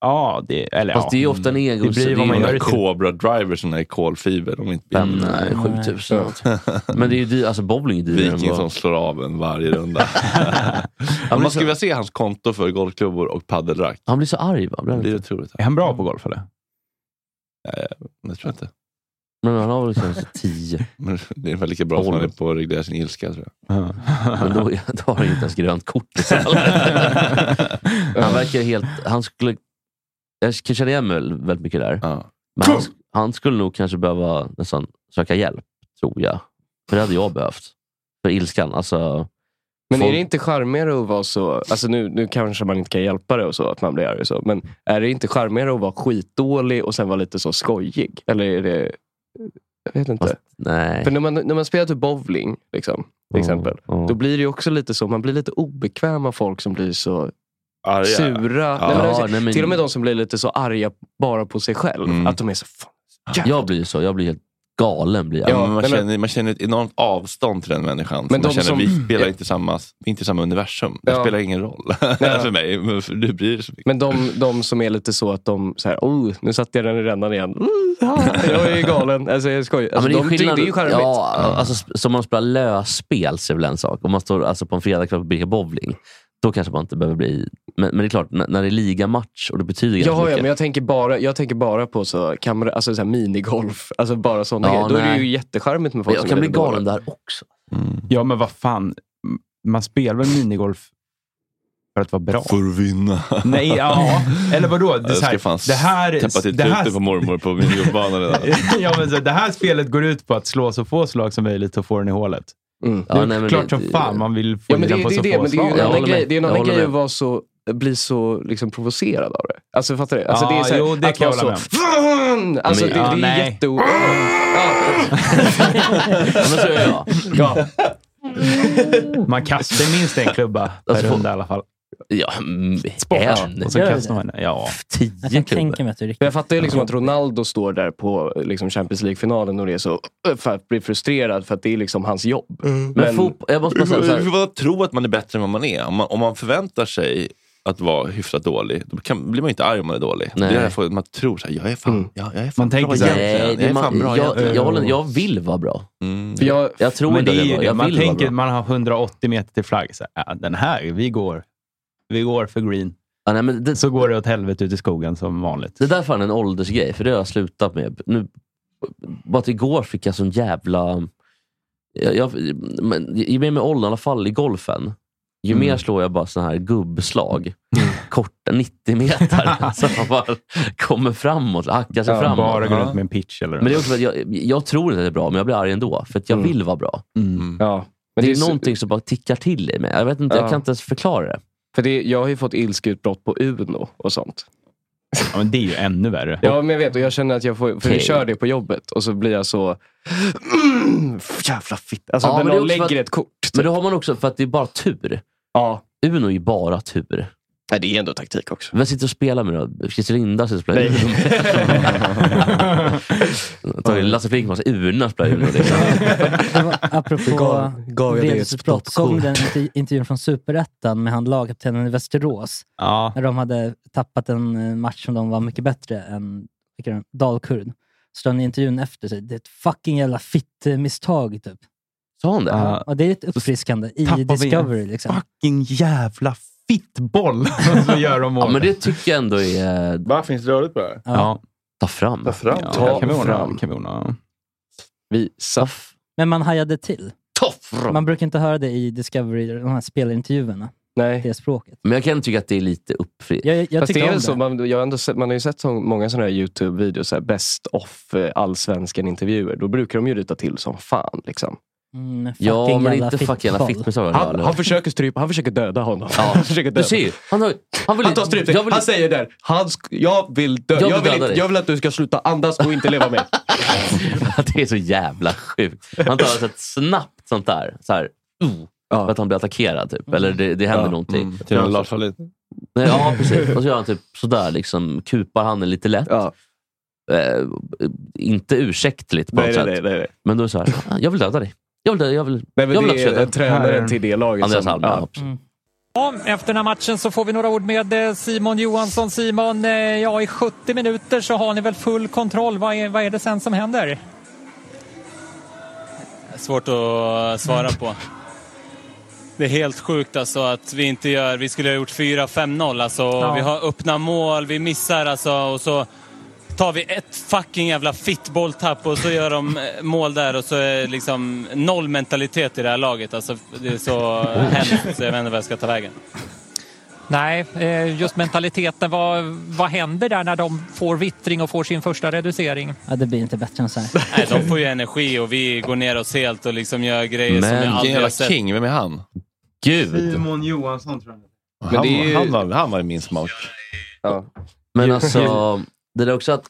[SPEAKER 11] Ja, det, eller
[SPEAKER 7] Fast
[SPEAKER 11] ja.
[SPEAKER 7] det är ju ofta en egen...
[SPEAKER 11] Det blir vad man gör det till.
[SPEAKER 2] Cobra Drivers som är kolfiber. De är inte
[SPEAKER 7] Fem, nej, sjutusen. Men det är ju dyr, alltså bowling är dyrare.
[SPEAKER 2] Viking som slår av en varje runda. Man skulle vilja se hans konto för golfklubbor och paddelrack.
[SPEAKER 7] Han blir så arg, va?
[SPEAKER 2] Det är otroligt.
[SPEAKER 11] Är han bra på golf, eller?
[SPEAKER 2] Nej, jag tror inte.
[SPEAKER 7] Men han har väl liksom tio.
[SPEAKER 2] Men det är väl lika bra som han är på att reglera sin ilska, tror jag.
[SPEAKER 7] Men då, då har han inte ens grönt kort. Han verkar helt... Han skulle... Jag kan känna igen mig väldigt mycket där.
[SPEAKER 2] Ja.
[SPEAKER 7] Men han, han skulle nog kanske behöva nästan söka hjälp, tror jag. För det hade jag behövt. För ilskan, alltså...
[SPEAKER 6] Men
[SPEAKER 7] folk...
[SPEAKER 6] är det inte charmigare att vara så... Alltså nu, nu kanske man inte kan hjälpa det och så, att man blir arg och så. Men är det inte charmigare att vara skitdålig och sen vara lite så skojig? Eller är det... Jag vet inte.
[SPEAKER 7] Fast, nej.
[SPEAKER 6] För när man, när man spelar till bowling, liksom, till exempel,
[SPEAKER 7] oh, oh.
[SPEAKER 6] då blir det ju också lite så, man blir lite obekväm av folk som blir så
[SPEAKER 2] arga.
[SPEAKER 6] sura.
[SPEAKER 2] Ja.
[SPEAKER 6] Nej, men,
[SPEAKER 7] Ja, nej, men...
[SPEAKER 6] Till och med de som blir lite så arga bara på sig själv.
[SPEAKER 2] Mm.
[SPEAKER 6] Att de är så fan.
[SPEAKER 7] Jag blir så, jag blir helt galen. Blir jag.
[SPEAKER 2] Ja, man,
[SPEAKER 6] nej, men-
[SPEAKER 2] känner, man känner ett enormt avstånd till den människan.
[SPEAKER 6] Men
[SPEAKER 2] Man
[SPEAKER 6] de
[SPEAKER 2] känner
[SPEAKER 6] som-
[SPEAKER 2] vi spelar
[SPEAKER 6] Ja.
[SPEAKER 2] inte samma, vi är inte i samma universum. Det
[SPEAKER 6] Ja.
[SPEAKER 2] spelar ingen roll
[SPEAKER 6] Ja.
[SPEAKER 2] för mig. Men för du bryr dig så mycket.
[SPEAKER 6] Men de, de som är lite så att de så här, oh, nu satte jag den i rännan igen. Uh, ja, jag är galen. Alltså jag skojar.
[SPEAKER 7] Ja,
[SPEAKER 6] Alltså,
[SPEAKER 7] men det, är
[SPEAKER 6] de,
[SPEAKER 7] skillnad,
[SPEAKER 6] det är ju charmigt.
[SPEAKER 7] ja, alltså, som man spelar lösspel så är väl en sak. Om man står alltså, på en fredagkväll på Birka bowling, då kanske man inte behöver bli... Men, men det är klart, när, när det är ligamatch och det betyder ganska
[SPEAKER 6] Ja, ja,
[SPEAKER 7] mycket.
[SPEAKER 6] men jag tänker bara, jag tänker bara på så kamera, alltså så här minigolf, alltså bara sådana
[SPEAKER 7] Ja,
[SPEAKER 6] grejer. Då är det
[SPEAKER 7] nej.
[SPEAKER 6] ju jättecharmigt med folk
[SPEAKER 7] Jag
[SPEAKER 6] som
[SPEAKER 7] kan
[SPEAKER 6] är
[SPEAKER 7] bli
[SPEAKER 6] lite
[SPEAKER 7] galen
[SPEAKER 6] dåliga.
[SPEAKER 7] där också.
[SPEAKER 2] Mm.
[SPEAKER 11] Ja, men vad fan. Man spelar väl minigolf för att vara bra?
[SPEAKER 2] För att vinna.
[SPEAKER 11] Nej, ja. Eller vadå? Det, är
[SPEAKER 2] Jag
[SPEAKER 11] så här,
[SPEAKER 2] ska fan
[SPEAKER 11] det här,
[SPEAKER 2] täppa till
[SPEAKER 11] det här,
[SPEAKER 2] truten på mormor på min golfbana.
[SPEAKER 11] ja, men så, det här spelet går ut på att slå så få slag som möjligt och få den i hålet.
[SPEAKER 6] Mm.
[SPEAKER 11] Det är
[SPEAKER 7] Ja, nej, men
[SPEAKER 11] klart
[SPEAKER 7] det-
[SPEAKER 11] som fan man vill få
[SPEAKER 6] Ja, men det,
[SPEAKER 11] den på
[SPEAKER 6] det,
[SPEAKER 11] så
[SPEAKER 6] det,
[SPEAKER 11] få
[SPEAKER 6] men det är ju
[SPEAKER 11] slag.
[SPEAKER 6] en
[SPEAKER 7] Jag
[SPEAKER 6] annan
[SPEAKER 7] håller
[SPEAKER 6] grej,
[SPEAKER 7] med.
[SPEAKER 6] det är en
[SPEAKER 7] Jag
[SPEAKER 6] annan
[SPEAKER 7] håller
[SPEAKER 6] grej
[SPEAKER 7] med.
[SPEAKER 6] att vara så, bli så liksom provocerad av det. Alltså fattar du? Alltså,
[SPEAKER 11] Ja,
[SPEAKER 6] det är så här,
[SPEAKER 11] jo, det
[SPEAKER 6] att
[SPEAKER 11] kan jag
[SPEAKER 6] vara
[SPEAKER 11] hålla
[SPEAKER 6] så, fan! Alltså
[SPEAKER 7] Men-
[SPEAKER 6] det,
[SPEAKER 11] ja,
[SPEAKER 6] det är
[SPEAKER 11] nej.
[SPEAKER 6] jätte... Ja.
[SPEAKER 7] Ja, men så är jag.
[SPEAKER 6] Ja.
[SPEAKER 11] Man kastar minst en klubba per
[SPEAKER 7] Alltså,
[SPEAKER 11] runda i alla fall.
[SPEAKER 7] Ja, mm, en.
[SPEAKER 11] Och så
[SPEAKER 1] Gör det
[SPEAKER 11] kastar man ja.
[SPEAKER 7] Tio
[SPEAKER 1] Jag kan
[SPEAKER 7] klubbor.
[SPEAKER 1] tänka mig att du är
[SPEAKER 6] Men
[SPEAKER 1] riktigt...
[SPEAKER 6] jag fattar ju liksom att Ronaldo står där på liksom Champions League-finalen och det är så för att bli frustrerad för att det är liksom hans jobb.
[SPEAKER 7] Men,
[SPEAKER 6] Men-
[SPEAKER 7] fotboll, jag måste bara säga så
[SPEAKER 2] Hur
[SPEAKER 7] här,
[SPEAKER 2] får man tro att man är bättre än vad man är? Om man, om man förväntar sig att vara hyfsat dålig, då kan, blir man inte arg om man är dålig.
[SPEAKER 7] Nej.
[SPEAKER 2] Det är därför att man tror så här, jag är fan,
[SPEAKER 6] Mm.
[SPEAKER 2] jag, jag är fan
[SPEAKER 11] Man tänker
[SPEAKER 2] bra
[SPEAKER 11] så här,
[SPEAKER 2] egentligen.
[SPEAKER 7] nej, det
[SPEAKER 2] jag
[SPEAKER 7] är
[SPEAKER 2] är fan
[SPEAKER 7] man,
[SPEAKER 2] bra
[SPEAKER 7] jag,
[SPEAKER 2] egentligen.
[SPEAKER 7] jag, håller, jag vill vara bra.
[SPEAKER 2] Mm.
[SPEAKER 6] För jag,
[SPEAKER 7] Jag tror
[SPEAKER 11] Men
[SPEAKER 7] inte
[SPEAKER 11] det
[SPEAKER 7] att
[SPEAKER 11] är
[SPEAKER 7] jag,
[SPEAKER 11] ju
[SPEAKER 7] var-
[SPEAKER 11] det.
[SPEAKER 7] jag
[SPEAKER 11] Man
[SPEAKER 7] vill vara
[SPEAKER 11] tänker,
[SPEAKER 7] bra.
[SPEAKER 11] man har hundraåttio meter till flagg. Så här, ja, den här, vi går. Vi går för green.
[SPEAKER 7] Ja, nej, men det,
[SPEAKER 11] Så går det åt helvete ut i skogen som vanligt.
[SPEAKER 7] det där är fan en åldersgrej, för det har jag slutat med. Nu, bara att igår fick jag sån jävla... Jag, jag, men, ju mer med åldern, i alla fall i golfen, ju
[SPEAKER 11] Mm.
[SPEAKER 7] mer slår jag bara sån här gubbslag. Korta nittio meter. Så man bara kommer framåt, hackar sig
[SPEAKER 6] Ja,
[SPEAKER 7] framåt.
[SPEAKER 11] Bara gå
[SPEAKER 7] Ja.
[SPEAKER 11] runt med en pitch eller
[SPEAKER 7] Men det är också för att jag, jag tror inte att det är bra, men jag blir arg ändå. För att jag
[SPEAKER 6] Mm.
[SPEAKER 7] vill vara bra.
[SPEAKER 11] Mm.
[SPEAKER 6] ja. Men
[SPEAKER 7] Det är
[SPEAKER 6] så-
[SPEAKER 7] någonting som bara tickar till i mig. Jag vet inte,
[SPEAKER 6] Ja.
[SPEAKER 7] jag kan inte ens förklara det.
[SPEAKER 6] För det, jag har ju fått ilskeutbrott på Uno och sånt.
[SPEAKER 11] Ja, men det är ju ännu värre.
[SPEAKER 6] Ja, men jag vet, och jag känner att jag får, för
[SPEAKER 7] Okej.
[SPEAKER 6] vi kör det på jobbet och så blir jag så mm, jävla fitt. Alltså
[SPEAKER 7] Ja,
[SPEAKER 6] när
[SPEAKER 7] men det är
[SPEAKER 6] någon
[SPEAKER 7] också för
[SPEAKER 6] lägger
[SPEAKER 7] att-
[SPEAKER 6] ett kort.
[SPEAKER 7] Men
[SPEAKER 6] Typ.
[SPEAKER 7] då har man också, för att det är bara tur.
[SPEAKER 6] Ja,
[SPEAKER 7] Uno är ju bara tur.
[SPEAKER 6] nej, det är ändå taktik också.
[SPEAKER 7] Vem sitter och spelar med då? Christer Linda sitter och spelar Uno. Tagit Lasse Flinkmans urna och spelar Uno. Liksom.
[SPEAKER 1] Det var, apropå
[SPEAKER 6] gav- gav jag dig ett
[SPEAKER 1] vredesutbrott, såg ni den intervju- intervjun från Superettan med han lagkaptenen i Västerås?
[SPEAKER 11] Ja.
[SPEAKER 1] När de hade tappat en eh, match som de var mycket bättre än vilka är det? Dalkurd. Så de i intervjun efter sig, det är ett fucking jävla fitt-misstag typ.
[SPEAKER 7] Sa han det?
[SPEAKER 11] Ja.
[SPEAKER 1] Och det är lite uppfriskande i
[SPEAKER 11] Tappar vi en
[SPEAKER 1] Discovery liksom.
[SPEAKER 11] Fucking jävla fittboll. Så gör de mål.
[SPEAKER 7] Ja, men det tycker jag ändå är...
[SPEAKER 2] Va, finns det rörligt på det här?
[SPEAKER 11] Ja.
[SPEAKER 7] Ta fram.
[SPEAKER 2] Ta fram.
[SPEAKER 11] Ja,
[SPEAKER 6] Ta
[SPEAKER 11] kan vi ordna.
[SPEAKER 6] fram.
[SPEAKER 11] Kan vi ordna.
[SPEAKER 6] Visa.
[SPEAKER 1] Men man hajade till.
[SPEAKER 7] Ta fram.
[SPEAKER 1] Man brukar inte höra det i Discovery, de här spelintervjuerna.
[SPEAKER 6] Nej.
[SPEAKER 1] Det språket.
[SPEAKER 7] Men jag kan tycka att det är lite uppfriskande.
[SPEAKER 1] Jag, jag
[SPEAKER 6] Fast det
[SPEAKER 1] tycker
[SPEAKER 6] är
[SPEAKER 1] om
[SPEAKER 6] väl
[SPEAKER 1] det.
[SPEAKER 6] så, man, jag har ändå sett, man har ju sett så många sådana här YouTube-videos, så här best of eh, allsvenskan intervjuer. Då brukar de ju ryta till som fan liksom.
[SPEAKER 1] Mm,
[SPEAKER 7] Ja,
[SPEAKER 1] fucking
[SPEAKER 7] men
[SPEAKER 1] jävla
[SPEAKER 7] inte fucking jävla
[SPEAKER 1] fittboll.
[SPEAKER 7] fittmisstag.
[SPEAKER 6] Han, han försöker strypa, han försöker döda honom.
[SPEAKER 7] Ja.
[SPEAKER 6] Han försöker döda.
[SPEAKER 7] Du ser ju, han, har, han vill
[SPEAKER 6] Han tar strypning.
[SPEAKER 7] jag vill,
[SPEAKER 6] Han säger där, han sk- jag vill dö.
[SPEAKER 7] Jag vill
[SPEAKER 6] Jag vill,
[SPEAKER 7] döda
[SPEAKER 6] inte,
[SPEAKER 7] dig.
[SPEAKER 6] jag vill att du ska sluta andas och inte leva med.
[SPEAKER 7] Det är så jävla sjukt. Han tar alltså ett snabbt sånt där. Så här, uh,
[SPEAKER 6] Ja.
[SPEAKER 7] för att han blir attackerad typ. Eller det, det händer
[SPEAKER 6] Ja.
[SPEAKER 7] någonting.
[SPEAKER 2] Mm. Till och med Lars Wallin.
[SPEAKER 7] Nej, ja, precis. Och så gör han typ sådär, liksom, kupar handen lite lätt.
[SPEAKER 6] Ja.
[SPEAKER 7] Eh, inte ursäktligt på
[SPEAKER 6] Nej,
[SPEAKER 7] något
[SPEAKER 6] nej,
[SPEAKER 7] sätt.
[SPEAKER 6] nej, nej, nej.
[SPEAKER 7] Men då är det så här, "Ah, jag vill döda dig. Jag vill, dö- jag vill,
[SPEAKER 6] Nej, men
[SPEAKER 7] jag vill
[SPEAKER 6] det
[SPEAKER 7] också
[SPEAKER 6] är
[SPEAKER 7] döda."
[SPEAKER 6] en tränare till det laget.
[SPEAKER 7] Andreas
[SPEAKER 6] som,
[SPEAKER 7] Alm,
[SPEAKER 6] ja.
[SPEAKER 7] ja.
[SPEAKER 1] Mm.
[SPEAKER 18] Ja, efter den här matchen så får vi några ord med Simon Johansson. Simon, ja, i sjuttio minuter så har ni väl full kontroll. Vad är, vad är det sen som händer?
[SPEAKER 19] Svårt att svara på. Det är helt sjukt alltså att vi inte gör, vi skulle ha gjort fyra fem noll alltså, ja. Vi har öppna mål, vi missar alltså, och så tar vi ett fucking jävla fittbolltapp och så gör de mål där och så är liksom noll mentalitet i det här laget alltså, det är så hemskt så jag vet inte vad jag ska ta vägen.
[SPEAKER 18] Nej, just mentaliteten, vad, vad händer där när de får vittring och får sin första reducering?
[SPEAKER 1] Ja, det blir inte bättre än så här.
[SPEAKER 19] Nej, de får ju energi och vi går ner oss helt och liksom gör grejer. Men, som jag aldrig har sett.
[SPEAKER 2] King, vem är han?
[SPEAKER 7] Gud.
[SPEAKER 11] Simon Johansson tror jag.
[SPEAKER 2] Men han, det är ju... han, var, han var i min smak.
[SPEAKER 6] Ja.
[SPEAKER 7] Men alltså, det är också att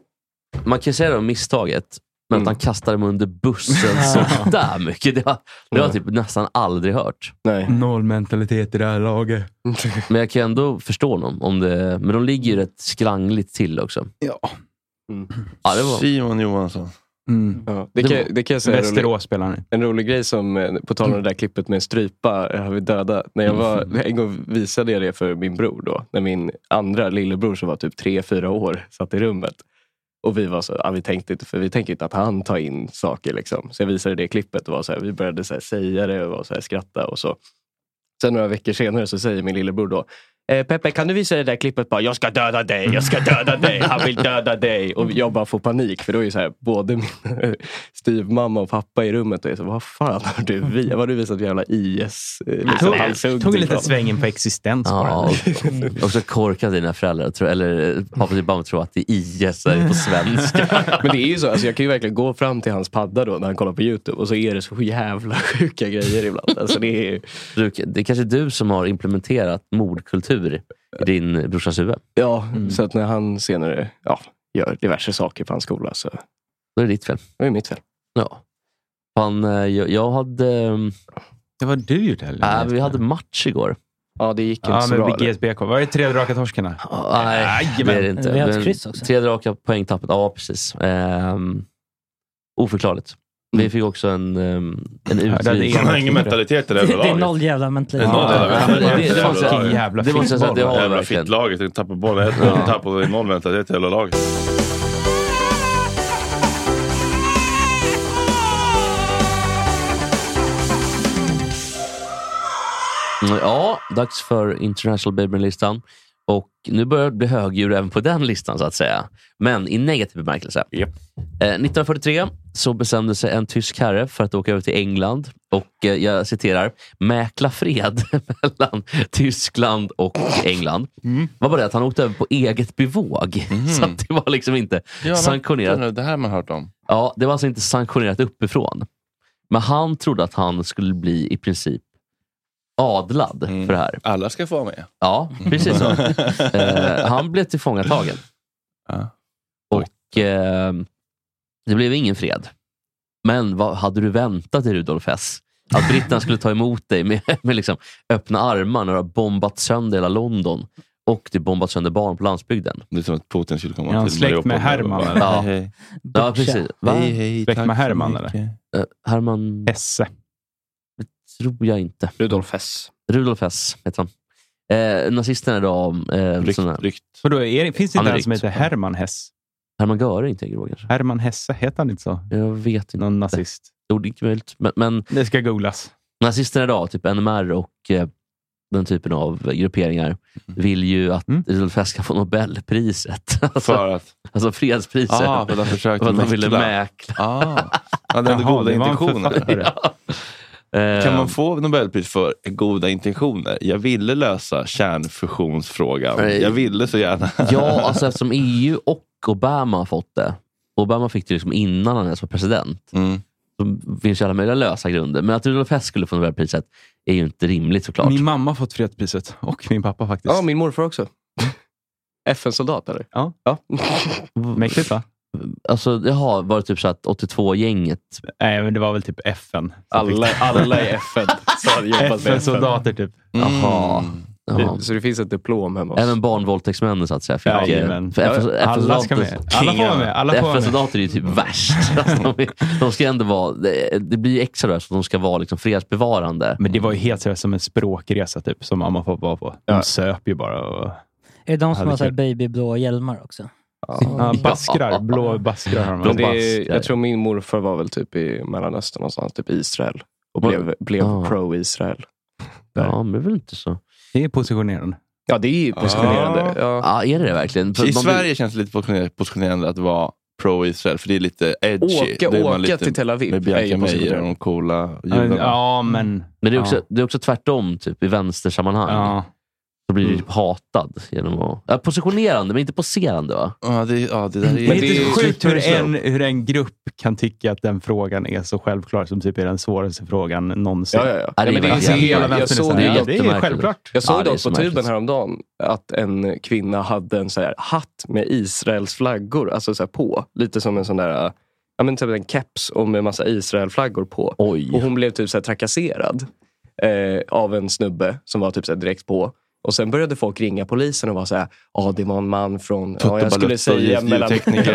[SPEAKER 7] man kan säga det om misstaget, men mm. att han kastade dem under bussen så där mycket. Det har, det har jag typ nästan aldrig hört.
[SPEAKER 6] Nej.
[SPEAKER 11] Noll mentalitet i det här laget.
[SPEAKER 7] Men jag kan ändå förstå dem. Om det, men de ligger ju rätt skrangligt till också.
[SPEAKER 11] Ja.
[SPEAKER 6] Mm.
[SPEAKER 7] Ja, det var...
[SPEAKER 2] Simon Johansson.
[SPEAKER 11] Mm.
[SPEAKER 6] Ja, det, kan, det kan jag säga.
[SPEAKER 11] Västerås spelar nu.
[SPEAKER 6] En rolig grej som, på tal om det där klippet med strypa har vi döda. När jag var, en gång visade jag det för min bror då. När min andra lillebror som var typ tre fyra år satt i rummet. Och vi var så, ja, vi tänkte inte, för vi tänkte inte att han tar in saker liksom. Så jag visade det klippet och var så här, vi började så här, säga det och var så här, skratta och så. Sen några veckor senare så säger min lillebror då, eh, Peppe, kan du visa det där klippet bara, jag ska döda dig, jag ska döda dig, han vill döda dig. Och jag bara får panik, för då är ju så här, både min styvmamma och pappa i rummet och är så, vad fan har du, vad har du visat jävla I S? Liksom,
[SPEAKER 11] tog, tog lite svängen på existens.
[SPEAKER 7] Ja, och, och så korkade dina föräldrar, tror, eller pappa och mamma tror att det är I S är på svenska.
[SPEAKER 6] Men det är ju så, alltså jag kan ju verkligen gå fram till hans padda då när han kollar på YouTube och så är det så jävla sjuka grejer ibland. Alltså det är
[SPEAKER 7] det är kanske du som har implementerat mordkultur i din brorsas huvud.
[SPEAKER 6] Ja, mm. Så att när han senare ja, gör diverse saker på hans skola så...
[SPEAKER 7] Då är det ditt fel.
[SPEAKER 6] Det är mitt fel.
[SPEAKER 7] Ja. Fan, jag, jag hade...
[SPEAKER 11] Det var du gjort heller.
[SPEAKER 7] Äh, vi hade match igår.
[SPEAKER 6] Ja, det gick inte
[SPEAKER 11] ja,
[SPEAKER 6] så
[SPEAKER 11] men
[SPEAKER 6] bra.
[SPEAKER 11] G S B K. Var det tre raka torskarna?
[SPEAKER 7] Ah, nej,
[SPEAKER 11] nej,
[SPEAKER 7] det är det inte.
[SPEAKER 1] Vi har ett kryss också.
[SPEAKER 7] Tre raka poängtappet. Ja, precis. Um, oförklarligt. Mm. Vi fick också en, um, en utvisning.
[SPEAKER 2] Det är ingen mentalitet i det här laget.
[SPEAKER 1] Det är noll jävla mentalitet.
[SPEAKER 2] Det är noll jävla
[SPEAKER 7] det måste jag säga att det har
[SPEAKER 2] jävla fittlaget. Det tappar bollen. Ett ja. tappar noll mentalitet i hela laget.
[SPEAKER 7] Ja, dags för International Baby-listan. Och nu börjar det bli högdjur även på den listan så att säga. Men i negativ bemärkelse.
[SPEAKER 2] Yep.
[SPEAKER 7] Eh, nittonhundrafyrtiotre så bestämde sig en tysk herre för att åka över till England. Och eh, jag citerar, mäkla fred mellan Tyskland och England. Mm. Det var bara det att han åkte över på eget bevåg. Mm. Så att det var liksom inte ja, sanktionerat.
[SPEAKER 2] Det här man hört om.
[SPEAKER 7] Ja, det var alltså inte sanktionerat uppifrån. Men han trodde att han skulle bli i princip adlad mm. för det här.
[SPEAKER 2] Alla ska få vara med.
[SPEAKER 7] Ja, precis så. eh, han blev tillfångatagen.
[SPEAKER 2] Ja.
[SPEAKER 7] Och eh, det blev ingen fred. Men vad hade du väntat i Rudolf Hess? Att britterna skulle ta emot dig med, med liksom öppna armar när du har bombat sönder hela London. Och det bombat sönder barn på landsbygden.
[SPEAKER 2] Det är som att Putin skulle komma
[SPEAKER 11] ja,
[SPEAKER 2] till
[SPEAKER 11] släkt med Herman.
[SPEAKER 2] Eller?
[SPEAKER 7] Ja. Hej, hej. Ja, precis. Va?
[SPEAKER 2] Hej, hej,
[SPEAKER 11] släkt med Herman eller?
[SPEAKER 7] Uh, Herman
[SPEAKER 11] Hesse.
[SPEAKER 7] Tror jag inte.
[SPEAKER 6] Rudolf Hess.
[SPEAKER 7] Rudolf Hess heter han. Eh, nazisterna då... Eh,
[SPEAKER 2] rykt, rykt.
[SPEAKER 11] Vadå, är, finns det inte en som heter Herman Hess?
[SPEAKER 7] Herman Göring tänker jag kanske.
[SPEAKER 11] Herman Hesse, heter han inte så?
[SPEAKER 7] Jag vet inte.
[SPEAKER 11] Någon nazist.
[SPEAKER 7] Jo, det är inte möjligt. Men, men
[SPEAKER 11] det ska googlas.
[SPEAKER 7] Nazisterna då, typ N M R och eh, den typen av grupperingar mm. vill ju att mm. Rudolf Hess ska få Nobelpriset. Alltså,
[SPEAKER 2] för att?
[SPEAKER 7] Alltså fredspriset.
[SPEAKER 2] Ah, för att de försökte
[SPEAKER 7] för att de ville mäkla.
[SPEAKER 2] Ah. Ja, det hade goda intentioner.
[SPEAKER 7] Ja.
[SPEAKER 2] Kan man få Nobelpris för goda intentioner? Jag ville lösa kärnfusionsfrågan. Jag ville så gärna.
[SPEAKER 7] Ja, alltså eftersom E U och Obama har fått det. Obama fick det liksom innan han ens var president.
[SPEAKER 2] Mm.
[SPEAKER 7] Så finns ju alla möjliga lösa grunder. Men att Rudolf Hess skulle få Nobelpriset är ju inte rimligt såklart.
[SPEAKER 11] Min mamma har fått fredspriset. Och min pappa faktiskt.
[SPEAKER 6] Ja, min morfar också. F N-soldat eller?
[SPEAKER 11] Ja.
[SPEAKER 6] ja.
[SPEAKER 11] Mäktigt va?
[SPEAKER 7] Alltså det har varit typ så att åttiotvå-gänget.
[SPEAKER 11] Nej, men det var väl typ F N.
[SPEAKER 6] Alla, alla i F N.
[SPEAKER 11] F N-soldater typ.
[SPEAKER 7] Jaha. Ja.
[SPEAKER 6] Så det finns ett diplom hemma hos.
[SPEAKER 7] Även barnvåldtäktsmännen så att säga. Fick,
[SPEAKER 11] Ja,
[SPEAKER 7] eh,
[SPEAKER 11] men.
[SPEAKER 7] för F S,
[SPEAKER 11] Alla ska med. Alla får vara med. Alla får vara
[SPEAKER 7] F S-soldater
[SPEAKER 11] med.
[SPEAKER 7] är ju typ värst. Alltså, de, de ska ändå vara, det, det blir extra där så de ska vara liksom fredsbevarande.
[SPEAKER 11] Men det var ju helt seriöst som en språkresa typ, som mamma får vara på. De
[SPEAKER 6] Ja.
[SPEAKER 11] söp ju bara. Och...
[SPEAKER 1] Är det de som
[SPEAKER 11] hade
[SPEAKER 1] har så här
[SPEAKER 11] kul.
[SPEAKER 1] babyblå hjälmar också?
[SPEAKER 11] Ja, baskrar. Blå baskrar har de.
[SPEAKER 6] Men det,
[SPEAKER 7] baskrar.
[SPEAKER 6] jag tror min morfar var väl typ i Mellanöstern någonstans, typ Israel. Och
[SPEAKER 7] Vad-
[SPEAKER 6] blev, blev
[SPEAKER 7] Ja.
[SPEAKER 6] pro-Israel.
[SPEAKER 7] Ja, men det är väl inte så.
[SPEAKER 11] Det är positionerande.
[SPEAKER 6] Ja, det är ju positionerande. Ja.
[SPEAKER 7] Ja, är det det verkligen? För
[SPEAKER 2] I
[SPEAKER 7] man-
[SPEAKER 2] Sverige känns det lite positioner- positionerande att vara pro-Israel, för det är lite edgy.
[SPEAKER 6] Åka,
[SPEAKER 2] Då är man
[SPEAKER 6] åka
[SPEAKER 2] lite
[SPEAKER 6] till Tel Aviv
[SPEAKER 2] med
[SPEAKER 6] är
[SPEAKER 2] Bianca
[SPEAKER 6] ju
[SPEAKER 2] Meijer och
[SPEAKER 6] positionerande.
[SPEAKER 2] de coola
[SPEAKER 11] Ja,
[SPEAKER 2] judarna.
[SPEAKER 11] ja, men...
[SPEAKER 7] Men det är också,
[SPEAKER 11] ja.
[SPEAKER 7] det är också tvärtom typ, i vänstersammanhang.
[SPEAKER 11] Ja.
[SPEAKER 7] Så blir du typ hatad genom att... Ja, positionerande, men inte poserande va?
[SPEAKER 2] Ja, det, ja, det där är...
[SPEAKER 11] Det är
[SPEAKER 6] Men
[SPEAKER 11] lite
[SPEAKER 6] det är
[SPEAKER 11] sjukt hur
[SPEAKER 2] super
[SPEAKER 11] en, hur en grupp kan tycka att den frågan är så självklar som typ är den svåraste frågan någonsin.
[SPEAKER 6] Ja, ja, ja.
[SPEAKER 7] Ja, det är
[SPEAKER 6] Nej, men
[SPEAKER 7] verkligen-
[SPEAKER 6] det,
[SPEAKER 11] Hela
[SPEAKER 6] jag, jag
[SPEAKER 11] vänstern är
[SPEAKER 6] såg
[SPEAKER 11] så här,
[SPEAKER 7] det är
[SPEAKER 11] ja, det är
[SPEAKER 7] jättemärkligt.
[SPEAKER 11] självklart.
[SPEAKER 6] Jag såg
[SPEAKER 7] Ja, det är
[SPEAKER 6] dock
[SPEAKER 7] så
[SPEAKER 6] på tuben
[SPEAKER 7] märkligt.
[SPEAKER 6] häromdagen att en kvinna hade en så här hatt med Israels flaggor, alltså så här på. Lite som en sån där, ja men typ en keps och med massa Israel-flaggor på.
[SPEAKER 7] Oj.
[SPEAKER 6] Och hon blev typ så här trakasserad eh, av en snubbe som var typ så här direkt på. Och sen började folk ringa polisen och var så här, ja ah, det var en man från, ja jag skulle säga mellan...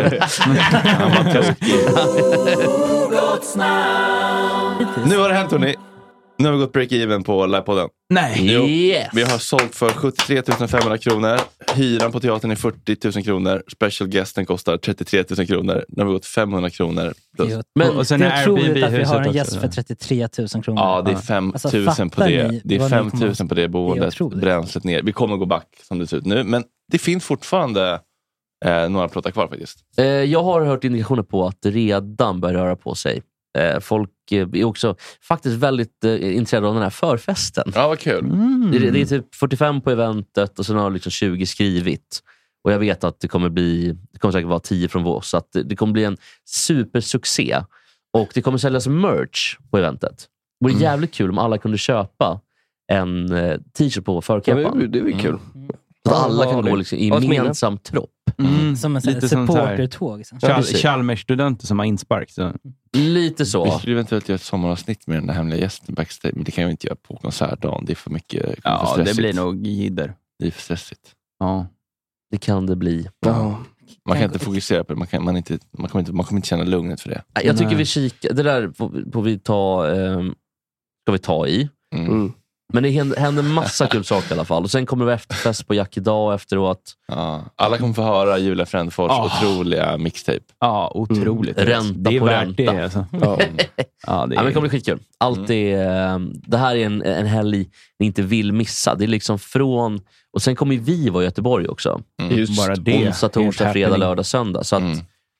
[SPEAKER 2] Nu har det hänt hörni. Nu har vi gått break-even på livepodden.
[SPEAKER 11] Nej.
[SPEAKER 2] Jo,
[SPEAKER 7] Yes.
[SPEAKER 2] vi har sålt för sjuttiotre tusen femhundra kronor. Hyran på teatern är fyrtio tusen kronor. Special guesten kostar trettiotre tusen kronor. Nu har vi gått femhundra kronor. Plus.
[SPEAKER 7] Men
[SPEAKER 11] Och sen
[SPEAKER 1] det
[SPEAKER 11] är
[SPEAKER 1] är otroligt att vi
[SPEAKER 11] Airbnb-huset
[SPEAKER 1] har en
[SPEAKER 11] också,
[SPEAKER 1] gäst
[SPEAKER 11] så.
[SPEAKER 1] för trettiotre tusen kronor.
[SPEAKER 2] Ja, det är fem
[SPEAKER 1] Alltså,
[SPEAKER 2] tusen på
[SPEAKER 1] fattar
[SPEAKER 2] det.
[SPEAKER 1] ni
[SPEAKER 2] Det är
[SPEAKER 1] vad ni
[SPEAKER 2] fem
[SPEAKER 1] kommer-
[SPEAKER 2] tusen på det
[SPEAKER 1] Det är
[SPEAKER 2] boendet.
[SPEAKER 1] otroligt.
[SPEAKER 2] Bränslet ner. Vi kommer gå back som det ser ut nu. Men det finns fortfarande eh, några plåtar kvar faktiskt.
[SPEAKER 7] Eh, jag har hört indikationer på att det redan börjar röra på sig. Eh, folk eh, är också faktiskt väldigt eh, intresserade av den här förfesten.
[SPEAKER 2] Ja, vad kul.
[SPEAKER 7] Det, är- det är typ fyrtiofem på eventet och sen har liksom tjugo skrivit. Och jag vet att det kommer bli, det kommer säkert vara tio från vår, så att det, det kommer bli en supersuccé. Och det kommer säljas merch på eventet. Det vore
[SPEAKER 6] Mm.
[SPEAKER 7] jävligt kul om alla kunde köpa en eh, t-shirt på
[SPEAKER 6] Ja,
[SPEAKER 7] förkepan.
[SPEAKER 6] det, det är väl kul.
[SPEAKER 7] Så att alla
[SPEAKER 6] Ja,
[SPEAKER 7] kan
[SPEAKER 6] det-
[SPEAKER 7] gå liksom i
[SPEAKER 6] Ja, ett minne.
[SPEAKER 7] gemensam tropp.
[SPEAKER 11] Mm.
[SPEAKER 1] Som en sån här
[SPEAKER 11] Lite sånt här.
[SPEAKER 1] supportertåg. Liksom.
[SPEAKER 7] Ja,
[SPEAKER 11] Chal-
[SPEAKER 7] precis.
[SPEAKER 11] Chalmers-studenter som har inspark. Så.
[SPEAKER 7] Lite
[SPEAKER 2] Vi
[SPEAKER 7] så.
[SPEAKER 2] skulle eventuellt göra ett sommaravsnitt med den där hemliga gästen backstage. Men det kan vi inte göra på konsertdagen. Det är för mycket. Det kommer för
[SPEAKER 11] Ja, det
[SPEAKER 2] stressigt.
[SPEAKER 11] blir nog jidder.
[SPEAKER 2] Det är för stressigt.
[SPEAKER 11] Ja.
[SPEAKER 7] Det kan det bli.
[SPEAKER 6] Ja.
[SPEAKER 2] Man kan inte fokusera på det. Man, kan, man, inte, man, kommer inte, man kommer inte känna lugnet för det.
[SPEAKER 7] Jag tycker
[SPEAKER 11] Nej.
[SPEAKER 7] vi kikar. Det där får, får vi ta, eh, ska vi ta i.
[SPEAKER 2] Mm.
[SPEAKER 6] Mm.
[SPEAKER 7] Men det händer, händer massa kul saker i alla fall. Och sen kommer det efterfest på Jack idag efteråt.
[SPEAKER 2] Ja. Alla kommer få höra Julia Frändfors
[SPEAKER 11] Ah.
[SPEAKER 2] otroliga mixtape.
[SPEAKER 11] Ja, otroligt.
[SPEAKER 7] Mm. Ränta
[SPEAKER 11] det är
[SPEAKER 7] på
[SPEAKER 11] värt
[SPEAKER 7] ränta.
[SPEAKER 11] det. Alltså.
[SPEAKER 6] Ja.
[SPEAKER 11] Ja, det
[SPEAKER 7] Ja,
[SPEAKER 11] är...
[SPEAKER 7] men det kommer bli skitkul. Allt är, eh, det här är en, en helg ni inte vill missa. Det är liksom från... Och sen kommer vi vara i Göteborg också.
[SPEAKER 2] Mm.
[SPEAKER 11] Just bara det.
[SPEAKER 7] Onsdag, torsdag,
[SPEAKER 11] Helt
[SPEAKER 7] fredag,
[SPEAKER 11] happening.
[SPEAKER 7] lördag, söndag. Så att,
[SPEAKER 2] Mm.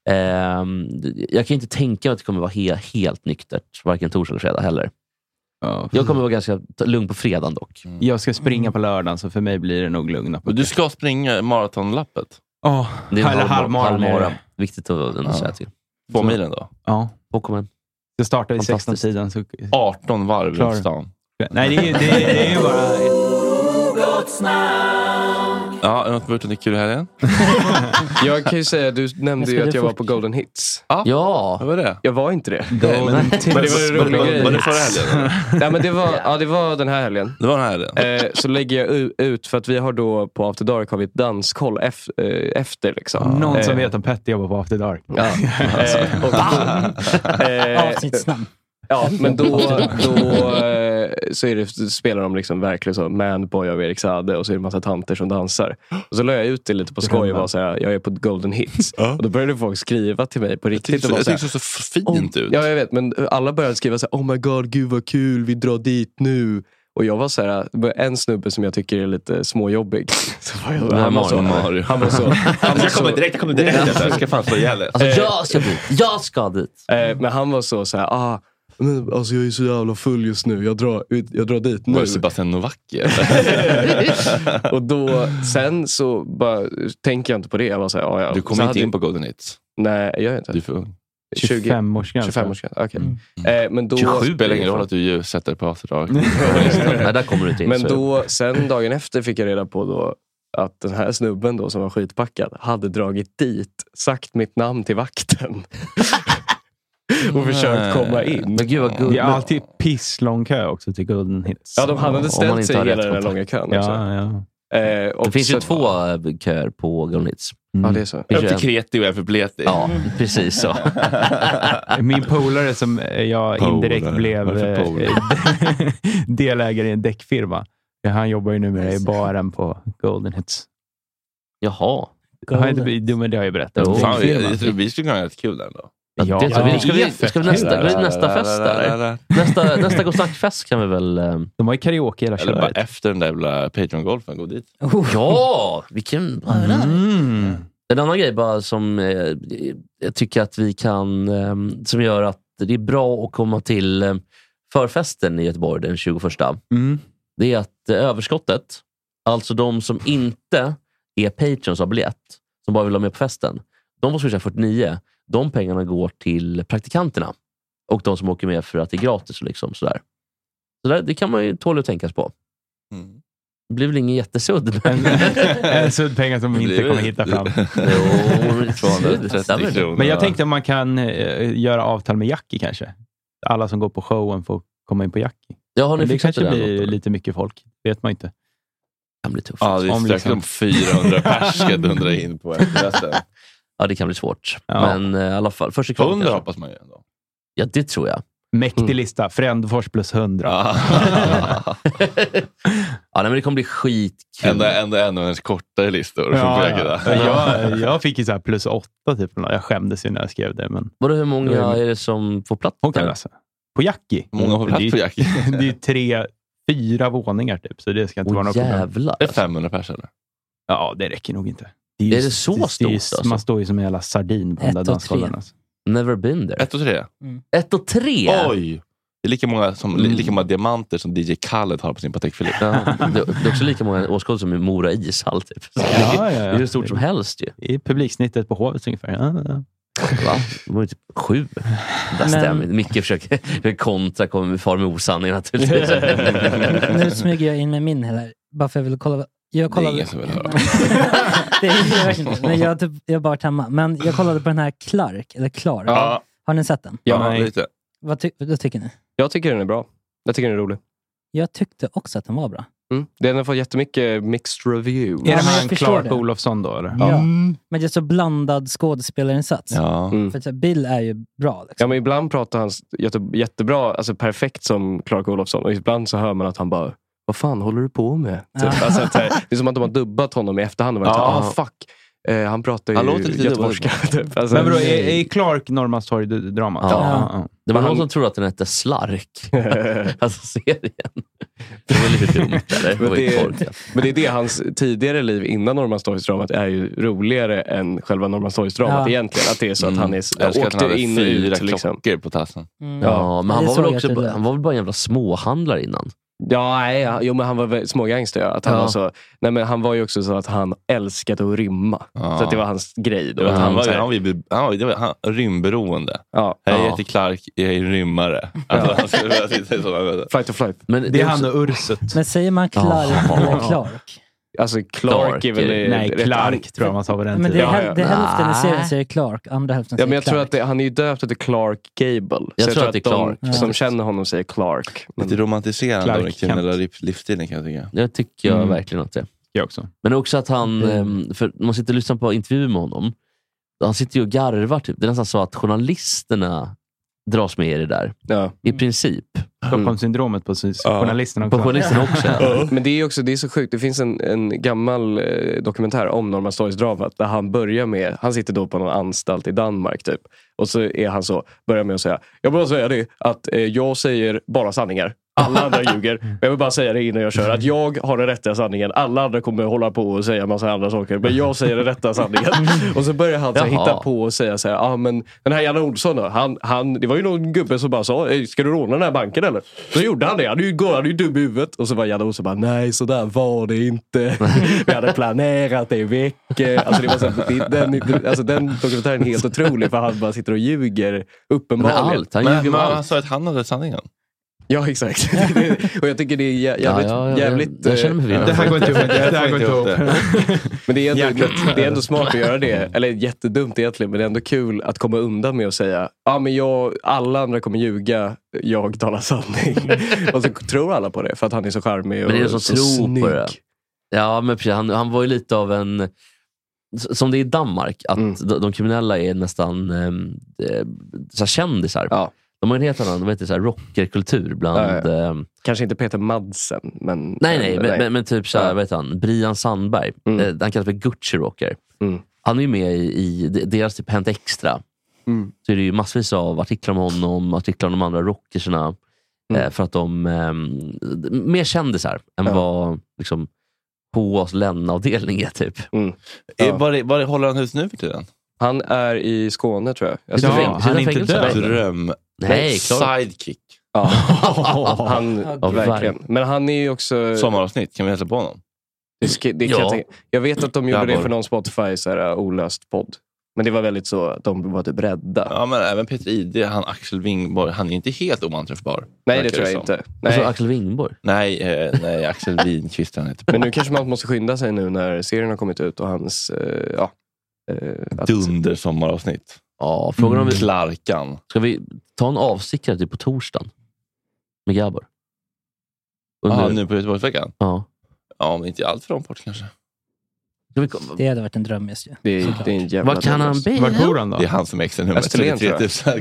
[SPEAKER 7] ehm, jag kan inte tänka mig att det kommer vara he, helt nyktert. Varken torsdag eller fredag heller.
[SPEAKER 11] Ja.
[SPEAKER 7] Jag kommer vara ganska t- lugn på fredagen dock.
[SPEAKER 11] Jag ska springa på lördagen, så för mig blir det nog lugna. På
[SPEAKER 2] Och du ska springa maratonlappet.
[SPEAKER 11] oh,
[SPEAKER 7] Det är en
[SPEAKER 11] eller
[SPEAKER 7] halvmara.
[SPEAKER 11] halvmara.
[SPEAKER 7] halvmara. Viktigt att ändå
[SPEAKER 2] Ja.
[SPEAKER 7] säga till.
[SPEAKER 2] Två
[SPEAKER 11] Så-
[SPEAKER 2] milen då.
[SPEAKER 11] Ja.
[SPEAKER 7] två komma ett.
[SPEAKER 11] Jag startar vid
[SPEAKER 7] Fantastiskt.
[SPEAKER 11] sexton sidan. Så...
[SPEAKER 2] arton varv
[SPEAKER 11] Klar.
[SPEAKER 2] runt stan.
[SPEAKER 11] Nej, det är, ju- det, är, det är ju bara...
[SPEAKER 2] Ja, är det något bort kul här igen?
[SPEAKER 6] Jag kan ju säga, du nämnde
[SPEAKER 1] ska
[SPEAKER 6] ju att
[SPEAKER 1] du
[SPEAKER 6] jag var
[SPEAKER 1] fort-
[SPEAKER 6] på Golden Hits.
[SPEAKER 7] Ja,
[SPEAKER 2] Vad var det?
[SPEAKER 6] Jag var inte det.
[SPEAKER 11] Golden
[SPEAKER 6] Men det var en rolig
[SPEAKER 2] Var,
[SPEAKER 6] grej.
[SPEAKER 2] var det förra helgen?
[SPEAKER 6] Nej, men det var, ja, det var den här helgen.
[SPEAKER 2] Det var den här helgen.
[SPEAKER 6] Eh, så lägger jag u- ut, för att vi har då på After Dark har vi ett danskoll ef- eh, efter liksom.
[SPEAKER 11] Någon som
[SPEAKER 6] Eh,
[SPEAKER 11] vet om Petter jobbar på After Dark.
[SPEAKER 6] Ja. Eh, och då, eh,
[SPEAKER 1] Avsnittsnamn.
[SPEAKER 6] Ja, men då, då eh, så är det, spelar de liksom verkligen så Manboy av Erik Saade, och så är det en massa tanter som dansar. Och så la jag ut det lite på skoj och var så här, jag är på Golden Hits. Och då började folk skriva till mig på
[SPEAKER 2] Jag
[SPEAKER 6] riktigt.
[SPEAKER 2] tyckte
[SPEAKER 6] och var
[SPEAKER 2] jag
[SPEAKER 6] så här,
[SPEAKER 2] tyckte det såg så fint ut.
[SPEAKER 6] ja, jag vet, men alla började skriva så här, oh my god, gud vad kul, vi drar dit nu. Och jag var så här, det var en snubbe som jag tycker är lite småjobbig. Så var jag, han, var så,
[SPEAKER 2] Mario.
[SPEAKER 6] han var så, han var
[SPEAKER 2] Jag kommer
[SPEAKER 6] så,
[SPEAKER 2] direkt, jag kommer direkt. Jag ska fan slå ihjäl er.
[SPEAKER 7] alltså jag ska dit. Jag ska dit.
[SPEAKER 6] eh, men han var så så här, ah, men, alltså jag är så jävla full just nu, jag drar, ut, jag drar dit
[SPEAKER 2] Var
[SPEAKER 6] nu.
[SPEAKER 2] det Sebastian Novacki?
[SPEAKER 6] Och då, sen så bara tänker jag inte på det. Jag var så här, ja, ja.
[SPEAKER 2] Du
[SPEAKER 6] Så
[SPEAKER 2] kommer inte
[SPEAKER 6] hade-
[SPEAKER 2] in på Golden Hits.
[SPEAKER 6] Nej, jag gör inte.
[SPEAKER 2] Du är för ung.
[SPEAKER 11] tjugofem-årsgräns.
[SPEAKER 6] tjugofem-årsgräns, okej.
[SPEAKER 11] Mm.
[SPEAKER 6] Eh, men då,
[SPEAKER 2] tjugosju spelar ingen roll att du ljussätter på After Dark.
[SPEAKER 7] Nej, där kommer du inte in.
[SPEAKER 6] men
[SPEAKER 7] så-
[SPEAKER 6] då, sen dagen efter fick jag reda på då att den här snubben då som var skitpackad hade dragit dit, sagt mitt namn till vakten. och försökt komma in.
[SPEAKER 7] Men gud vad guld.
[SPEAKER 11] Det är alltid pisslång kö också till Golden Hits.
[SPEAKER 6] Ja, de hade ställt sig hela den
[SPEAKER 7] kontakt.
[SPEAKER 6] långa kön. Också.
[SPEAKER 11] Ja, ja.
[SPEAKER 6] Eh, och
[SPEAKER 7] det finns ju
[SPEAKER 6] så,
[SPEAKER 7] två köer på Golden Hits.
[SPEAKER 6] Mm. Ja, det är så.
[SPEAKER 2] Upp till kreti och jag för bleti.
[SPEAKER 7] Ja, precis så.
[SPEAKER 11] Min polare som jag
[SPEAKER 2] Polare.
[SPEAKER 11] indirekt blev
[SPEAKER 2] Varför polare?
[SPEAKER 11] delägare i en däckfirma. Han jobbar ju numera i baren på Golden Hits.
[SPEAKER 7] Jaha.
[SPEAKER 11] Har inte, jo, men det har jag berättat.
[SPEAKER 2] Jo, fan, vi, jag tror vi skulle kunna ha ett kul där då.
[SPEAKER 7] Ja, det,
[SPEAKER 11] ja,
[SPEAKER 7] vi, ska vi, ska vi nästa,
[SPEAKER 2] kul.
[SPEAKER 7] nästa fest eller? Nästa, nästa Gå Snack-fest kan vi väl... Um...
[SPEAKER 11] De har ju karaoke hela
[SPEAKER 2] Eller bara
[SPEAKER 11] köret.
[SPEAKER 2] efter den där jävla Patreon-golfen, gå dit.
[SPEAKER 7] Oh. Ja, vilken...
[SPEAKER 11] Mm.
[SPEAKER 7] En annan grej bara som eh, jag tycker att vi kan... Eh, som gör att det är bra att komma till eh, förfesten i Göteborg den tjugoförsta.
[SPEAKER 11] Mm.
[SPEAKER 7] Det är att eh, överskottet, alltså de som inte är patrons av biljett, som bara vill ha med på festen, de får swisha fyrtionio. De pengarna går till praktikanterna och de som åker med för att det är gratis och liksom sådär. Så där, det kan man ju tåla att tänkas på. Mm. Det blir väl ingen jättesudd. Men...
[SPEAKER 11] en sudd pengar som vi inte kommer hitta fram.
[SPEAKER 7] Jo,
[SPEAKER 11] men jag tänkte att man kan uh, göra avtal med Jackie kanske. Alla som går på showen får komma in på Jackie.
[SPEAKER 7] Ja, har ni
[SPEAKER 11] det kanske
[SPEAKER 7] det
[SPEAKER 11] blir
[SPEAKER 7] något,
[SPEAKER 11] lite mycket folk. Vet man inte.
[SPEAKER 7] Det kan bli tufft.
[SPEAKER 2] Ja, det är
[SPEAKER 11] Om
[SPEAKER 2] säkert
[SPEAKER 11] liksom...
[SPEAKER 2] om fyrahundra pers ska dundra in på efterfesten.
[SPEAKER 7] Ja, det kan bli svårt.
[SPEAKER 11] Ja.
[SPEAKER 7] Men uh, i alla fall, först ikväll
[SPEAKER 2] hundra hoppas man ju ändå.
[SPEAKER 7] Ja, det tror jag.
[SPEAKER 11] Mäktig
[SPEAKER 7] Mm.
[SPEAKER 11] lista. Frändfors plus hundra.
[SPEAKER 2] Ja,
[SPEAKER 7] ja nej, men det kommer bli skitkul.
[SPEAKER 2] Ända, ända ännu en kortare listor.
[SPEAKER 11] Ja, ja. jag, jag fick ju så här plus åtta typ. Jag skämdes ju när jag skrev det. Men...
[SPEAKER 7] Vadå, hur många är det som får plats där?
[SPEAKER 11] Alltså. På Jackie.
[SPEAKER 2] Många får plats på Jackie.
[SPEAKER 11] Det är ju tre, fyra våningar typ. Så det ska inte
[SPEAKER 7] oh,
[SPEAKER 11] vara något problem.
[SPEAKER 7] Jävlar.
[SPEAKER 2] Det är femhundra pers eller?
[SPEAKER 11] Ja, det räcker nog inte.
[SPEAKER 7] Det är, ju, är det så det, stort? Det är ju,
[SPEAKER 11] alltså? Man står ju som en jävla sardin på den där dansgolven. Alltså.
[SPEAKER 7] Never been there.
[SPEAKER 2] Ett och tre?
[SPEAKER 7] Mm. Ett och tre?
[SPEAKER 2] Oj! Det är lika många, som, mm. lika många diamanter som D J Khaled har på sin Patek Philippe.
[SPEAKER 7] Ja, det, det är också lika många åskådare som i Mora ishall typ.
[SPEAKER 11] Ja, ja, ja.
[SPEAKER 7] Det är hur stort som helst ju.
[SPEAKER 11] I publiksnittet på Hovet ungefär. Ja, ja.
[SPEAKER 7] Va? Det var ju typ sju. Det stämmer. Micke försöker kontra, kommer med far med osanning naturligtvis.
[SPEAKER 1] Nu smyger jag in med min här. Bara för att jag vill kolla. Jag kollade...
[SPEAKER 2] Det är ingen som vill höra.
[SPEAKER 1] Det är verkligen inte. Men jag, typ, jag bara hemma. Men jag kollade på den här Clark. Eller Clark.
[SPEAKER 2] Ja.
[SPEAKER 1] Har ni sett den?
[SPEAKER 2] Ja, ja lite.
[SPEAKER 1] Vad, ty- vad tycker ni?
[SPEAKER 6] Jag tycker den är bra. Jag tycker den är rolig.
[SPEAKER 1] Jag tyckte också att den var bra.
[SPEAKER 6] Mm. Den har fått jättemycket mixed review.
[SPEAKER 11] Är det här en Clark
[SPEAKER 1] det.
[SPEAKER 11] Olofsson då? Eller?
[SPEAKER 1] Ja, mm. Men det är så blandad skådespelarinsats.
[SPEAKER 2] Ja.
[SPEAKER 6] Mm.
[SPEAKER 1] För att Bill är ju bra. Liksom.
[SPEAKER 6] Ja, men ibland pratar han jätte, jättebra, alltså perfekt som Clark Olofsson. Och ibland så hör man att han bara, vad fan håller du på med?
[SPEAKER 1] Ja.
[SPEAKER 6] Typ. Alltså, det är som att de har dubbat honom i efterhand. Och
[SPEAKER 2] Ja.
[SPEAKER 6] ja. ah, fuck. Eh, han pratar ju
[SPEAKER 2] Han låter lite
[SPEAKER 6] göteborgska. Typ. Alltså,
[SPEAKER 11] men bro, är, är Clark Norrmalmstorg-dramat?
[SPEAKER 7] Ja.
[SPEAKER 11] Ja. Ja.
[SPEAKER 7] Det var
[SPEAKER 6] Men
[SPEAKER 7] någon
[SPEAKER 6] han-
[SPEAKER 7] som trodde att den hette Slark. Alltså serien. Det var lite dumt. Eller? Det
[SPEAKER 6] Men
[SPEAKER 7] var ju
[SPEAKER 6] det,
[SPEAKER 7] korkat.
[SPEAKER 6] men det är det, hans tidigare liv innan Norrmalmstorgsdramat är ju roligare än själva Norrmalmstorgsdramat
[SPEAKER 1] Ja.
[SPEAKER 6] egentligen. Att det är så att han är,
[SPEAKER 2] Jag älskar att han
[SPEAKER 6] åkte
[SPEAKER 2] hade
[SPEAKER 6] in och
[SPEAKER 2] fyra
[SPEAKER 6] ut. Liksom.
[SPEAKER 2] klockor på tassen.
[SPEAKER 1] Mm.
[SPEAKER 7] Ja, men
[SPEAKER 1] Ja,
[SPEAKER 7] han
[SPEAKER 1] det
[SPEAKER 7] var,
[SPEAKER 1] såg
[SPEAKER 7] väl
[SPEAKER 1] jag
[SPEAKER 7] också,
[SPEAKER 1] tydligt.
[SPEAKER 7] han var väl bara en jävla småhandlare innan.
[SPEAKER 6] Ja, nej, ja, jo, men han var väl smågangster. Ja. Att han,
[SPEAKER 7] Ja.
[SPEAKER 6] var så, nej, men han var ju också så att han älskade att rymma.
[SPEAKER 2] Ja.
[SPEAKER 6] Så att det var hans grej. Då,
[SPEAKER 2] Ja,
[SPEAKER 6] att
[SPEAKER 2] han, var,
[SPEAKER 6] så här-
[SPEAKER 2] han, var, ju- han, var, det var han, rymberoende.
[SPEAKER 6] ja.
[SPEAKER 2] Hej, jag
[SPEAKER 6] Ja.
[SPEAKER 2] heter Clark, jag är rymmare. Alltså, han skulle vilja sitta i sådana-
[SPEAKER 6] Flight to flight.
[SPEAKER 7] Men
[SPEAKER 11] Det är
[SPEAKER 7] också-
[SPEAKER 11] han och Urset.
[SPEAKER 1] Men säger man Clark
[SPEAKER 7] Ja.
[SPEAKER 1] eller Clark?
[SPEAKER 6] Alltså Clark,
[SPEAKER 7] Clark
[SPEAKER 6] är väl...
[SPEAKER 7] är-
[SPEAKER 11] Nej,
[SPEAKER 6] rätt
[SPEAKER 11] Clark
[SPEAKER 6] arg.
[SPEAKER 11] tror jag man sa på den
[SPEAKER 1] Men det är,
[SPEAKER 11] tiden.
[SPEAKER 6] Ja,
[SPEAKER 1] häl-
[SPEAKER 6] ja.
[SPEAKER 1] det är hälften i
[SPEAKER 7] Nej.
[SPEAKER 1] serien säger Clark, andra hälften
[SPEAKER 6] Ja,
[SPEAKER 1] säger
[SPEAKER 6] men jag
[SPEAKER 1] Clark.
[SPEAKER 6] tror att det, han är ju döpt efter Clark Gable.
[SPEAKER 7] Jag
[SPEAKER 6] så
[SPEAKER 7] tror att det är
[SPEAKER 6] de
[SPEAKER 7] Clark.
[SPEAKER 6] som
[SPEAKER 1] Ja.
[SPEAKER 6] känner honom säger Clark. Men,
[SPEAKER 2] Lite romantiserande
[SPEAKER 11] Clark
[SPEAKER 2] av den kriminella
[SPEAKER 11] Kent.
[SPEAKER 2] liv- livsstilen kan jag tycka.
[SPEAKER 7] Det tycker jag
[SPEAKER 11] Mm.
[SPEAKER 7] verkligen att det är.
[SPEAKER 11] Jag också.
[SPEAKER 7] Men också att han,
[SPEAKER 1] Mm.
[SPEAKER 7] ehm, för när man sitter och lyssnar på intervjuer med honom, han sitter ju och garvar typ. Det är nästan så att journalisterna dras med i det där.
[SPEAKER 6] ja.
[SPEAKER 7] I princip.
[SPEAKER 11] Stockholmssyndromet på
[SPEAKER 2] Ja.
[SPEAKER 11] journalisterna
[SPEAKER 7] På
[SPEAKER 11] också.
[SPEAKER 7] journalisterna också. Ja.
[SPEAKER 6] Men det är också det är så sjukt. Det finns en, en gammal eh, dokumentär om Norrmalmstorgsdramat där han börjar med, han sitter då på någon anstalt i Danmark typ. Och så är han så, börjar med att säga, jag vill bara säga det att eh, jag säger bara sanningar. Alla andra ljuger. Men jag vill bara säga det innan jag kör. Att jag har den rätta sanningen. Alla andra kommer hålla på och säga massa andra saker. Men jag säger den rätta sanningen. Och så börjar han så här,
[SPEAKER 7] Jaha.
[SPEAKER 6] hitta på och säga så här. Ja, ah, men den här Janne Olsson då. Han, han, det var ju någon gubbe som bara sa. Ska du råna den här banken eller? Så gjorde han det. Han är ju, han är ju dum i huvudet. Och så var Janne Olsson bara. Nej, så där var det inte. Vi hade planerat det i veckor. Alltså, det var så här, det, den, alltså den dokumentären är helt otrolig. För han bara sitter och ljuger.
[SPEAKER 7] Men
[SPEAKER 6] Uppenbarligen.
[SPEAKER 7] allt, han
[SPEAKER 2] Men,
[SPEAKER 7] ljuger
[SPEAKER 2] men
[SPEAKER 7] med
[SPEAKER 2] han
[SPEAKER 7] allt.
[SPEAKER 2] sa att han hade sanningen.
[SPEAKER 6] Ja, exakt. Och jag tycker det är jä- jävligt...
[SPEAKER 7] Ja, ja, ja,
[SPEAKER 6] jävligt
[SPEAKER 7] jag, jag känner mig förvirrad.
[SPEAKER 11] Det här går inte ihop. Det här går inte ihop.
[SPEAKER 6] Men det är, ändå, det är ändå smart att göra det. Eller jättedumt egentligen, men det är ändå kul att komma undan med att säga ja, ah, men jag, alla andra kommer ljuga, jag talar sanning. Och så tror alla på det, för att han är så charmig och
[SPEAKER 7] men det är så,
[SPEAKER 6] så
[SPEAKER 7] tro
[SPEAKER 6] snygg.
[SPEAKER 7] på det. Ja, men precis, han, han var ju lite av en... Som det är i Danmark, att mm. de, de kriminella är nästan eh, så här kändisar.
[SPEAKER 6] Ja.
[SPEAKER 7] De har en helt annan, de vet, så här rockerkultur bland... Ja, ja. Eh,
[SPEAKER 6] Kanske inte Peter Madsen, men...
[SPEAKER 7] Nej, nej, men,
[SPEAKER 6] nej.
[SPEAKER 7] men, men typ så här, ja. vet han, Brian Sandberg. Mm. Eh, han kallas för Gucci Rocker. Mm. Han är ju med i, i deras typ Hänt Extra. Mm. Så är det ju massvis av artiklar om honom, artiklar om de andra rockerserna. Mm. Eh, för att de... Eh, mer kändisar än ja. vad liksom H A's Lenna-avdelning är typ.
[SPEAKER 6] Mm.
[SPEAKER 2] Ja. Var, var håller han hus nu för tiden?
[SPEAKER 6] Han är i Skåne, tror jag. jag
[SPEAKER 11] ja, han, han är inte död.
[SPEAKER 2] Dröm.
[SPEAKER 7] Nej, klart.
[SPEAKER 2] Sidekick.
[SPEAKER 6] Ja, han, ja, verkligen. Men han är ju också...
[SPEAKER 2] Sommaravsnitt, kan vi hälsa på honom?
[SPEAKER 6] Det, ska, det kan ja. jag, jag vet att de gjorde det för någon Spotify så här, olöst podd. Men det var väldigt så att de var typ rädda.
[SPEAKER 2] Ja, men även Peter Ide, han Axel Wingborg, han är inte helt omanträffbar.
[SPEAKER 6] Nej, det tror jag inte. Nej.
[SPEAKER 7] Alltså Axel Wingborg?
[SPEAKER 2] Nej, eh, nej Axel Winqvist han heter på.
[SPEAKER 6] Men nu kanske man måste skynda sig nu när serien har kommit ut och hans... Eh, ja,
[SPEAKER 2] eh, att... Dunder sommaravsnitt.
[SPEAKER 7] Ja, frågan om vi...
[SPEAKER 2] Klarkan.
[SPEAKER 7] Ska vi ta en avstickare typ på torsdagen? Med Gabor?
[SPEAKER 2] Under... Ja, nu på Göteborgsveckan?
[SPEAKER 7] Ja.
[SPEAKER 2] Ja, men inte allt för långt bort kanske.
[SPEAKER 1] Det hade varit en dröm just ju.
[SPEAKER 6] Det är, det är en jävla
[SPEAKER 7] vad kan han be?
[SPEAKER 11] Var bor han då?
[SPEAKER 2] Det är han som exen nummer
[SPEAKER 6] Österlen, tror jag.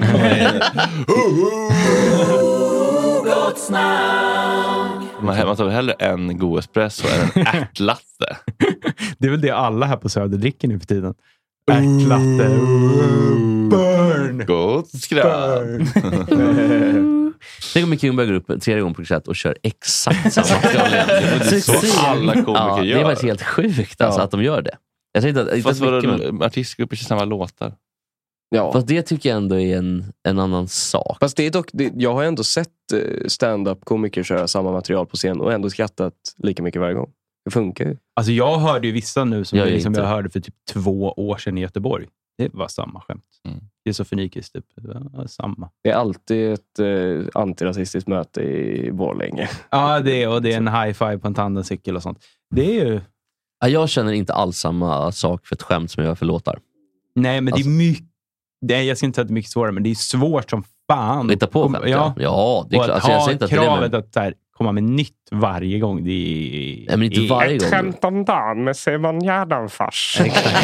[SPEAKER 2] Man, man tar hellre en god espresso än en ärtlatte.
[SPEAKER 11] Det är väl det alla här på Söder dricker nu för tiden. Ärtlatte. Burn!
[SPEAKER 2] Gott skratt.
[SPEAKER 7] Tänk om Micke Ljungberg går upp tredje gången på Krusett och kör exakt samma material.
[SPEAKER 2] Det är så alla komiker
[SPEAKER 7] ja,
[SPEAKER 2] gör.
[SPEAKER 7] Det var helt sjukt alltså, ja. att de gör det. Jag tänkte att,
[SPEAKER 2] fast
[SPEAKER 7] inte
[SPEAKER 2] vadå,
[SPEAKER 7] men...
[SPEAKER 2] artistgrupper kör samma låtar.
[SPEAKER 6] Ja.
[SPEAKER 7] Fast det tycker jag ändå är en, en annan sak.
[SPEAKER 6] Fast det är dock, det, jag har ändå sett stand-up komiker köra samma material på scen och ändå skrattat lika mycket varje gång. Det funkar ju.
[SPEAKER 11] Alltså jag hörde ju vissa nu som jag, liksom
[SPEAKER 7] jag
[SPEAKER 11] hörde för typ två år sedan i Göteborg. Det var samma skämt. Mm. Det är så förnikiskt typ. Ja, samma.
[SPEAKER 6] Det är alltid ett eh, antirasistiskt möte i Borlänge.
[SPEAKER 11] Ja, det är, och det är en high-five på en tandemcykel och sånt. Det är ju...
[SPEAKER 7] Ja, jag känner inte alls samma sak för ett skämt som jag gör för låtar.
[SPEAKER 11] Nej, men alltså... det är mycket... Det är, jag ska inte säga att det är mycket svårare, men det är svårt som fan.
[SPEAKER 7] Hitta på skämt, ja. Ja, det är
[SPEAKER 11] och
[SPEAKER 7] klart.
[SPEAKER 11] Att ha
[SPEAKER 7] alltså,
[SPEAKER 11] kravet
[SPEAKER 7] det,
[SPEAKER 11] att så här, komma med nytt varje gång. Det är...
[SPEAKER 7] Nej, men inte
[SPEAKER 11] är...
[SPEAKER 7] varje
[SPEAKER 6] ett
[SPEAKER 7] gång.
[SPEAKER 6] skämt om dagen med Simon Gärdenfors.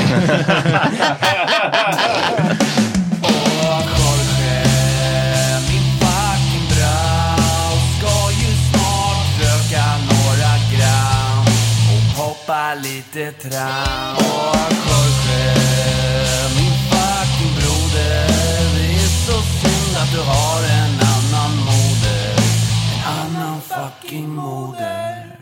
[SPEAKER 20] Lite tram och Jorge, min fucking broder. Det är så synd att du har en annan moder. En annan fucking moder.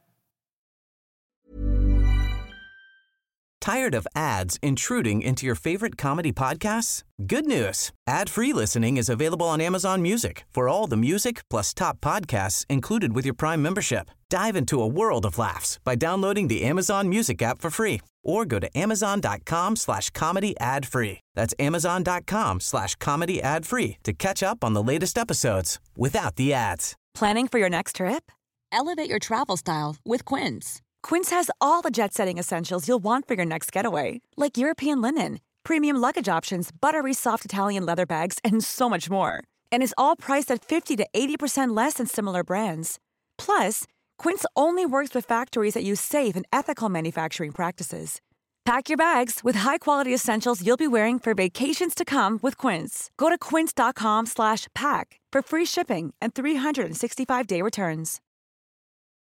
[SPEAKER 3] Tired of ads intruding into your favorite comedy podcasts? Good news. Ad-free listening is available on Amazon Music for all the music plus top podcasts included with your Prime membership. Dive into a world of laughs by downloading the Amazon Music app for free or go to amazon.com slash comedy ad free. That's amazon.com slash comedy ad free to catch up on the latest episodes without the ads.
[SPEAKER 21] Planning for your next trip? Elevate your travel style with Quince. Quince has all the jet-setting essentials you'll want for your next getaway, like European linen, premium luggage options, buttery soft Italian leather bags, and so much more. And is all priced at fifty to eighty percent less than similar brands. Plus, Quince only works with factories that use safe and ethical manufacturing practices. Pack your bags with high-quality essentials you'll be wearing for vacations to come with Quince. Go to quince.com slash pack for free shipping and three sixty-five day returns.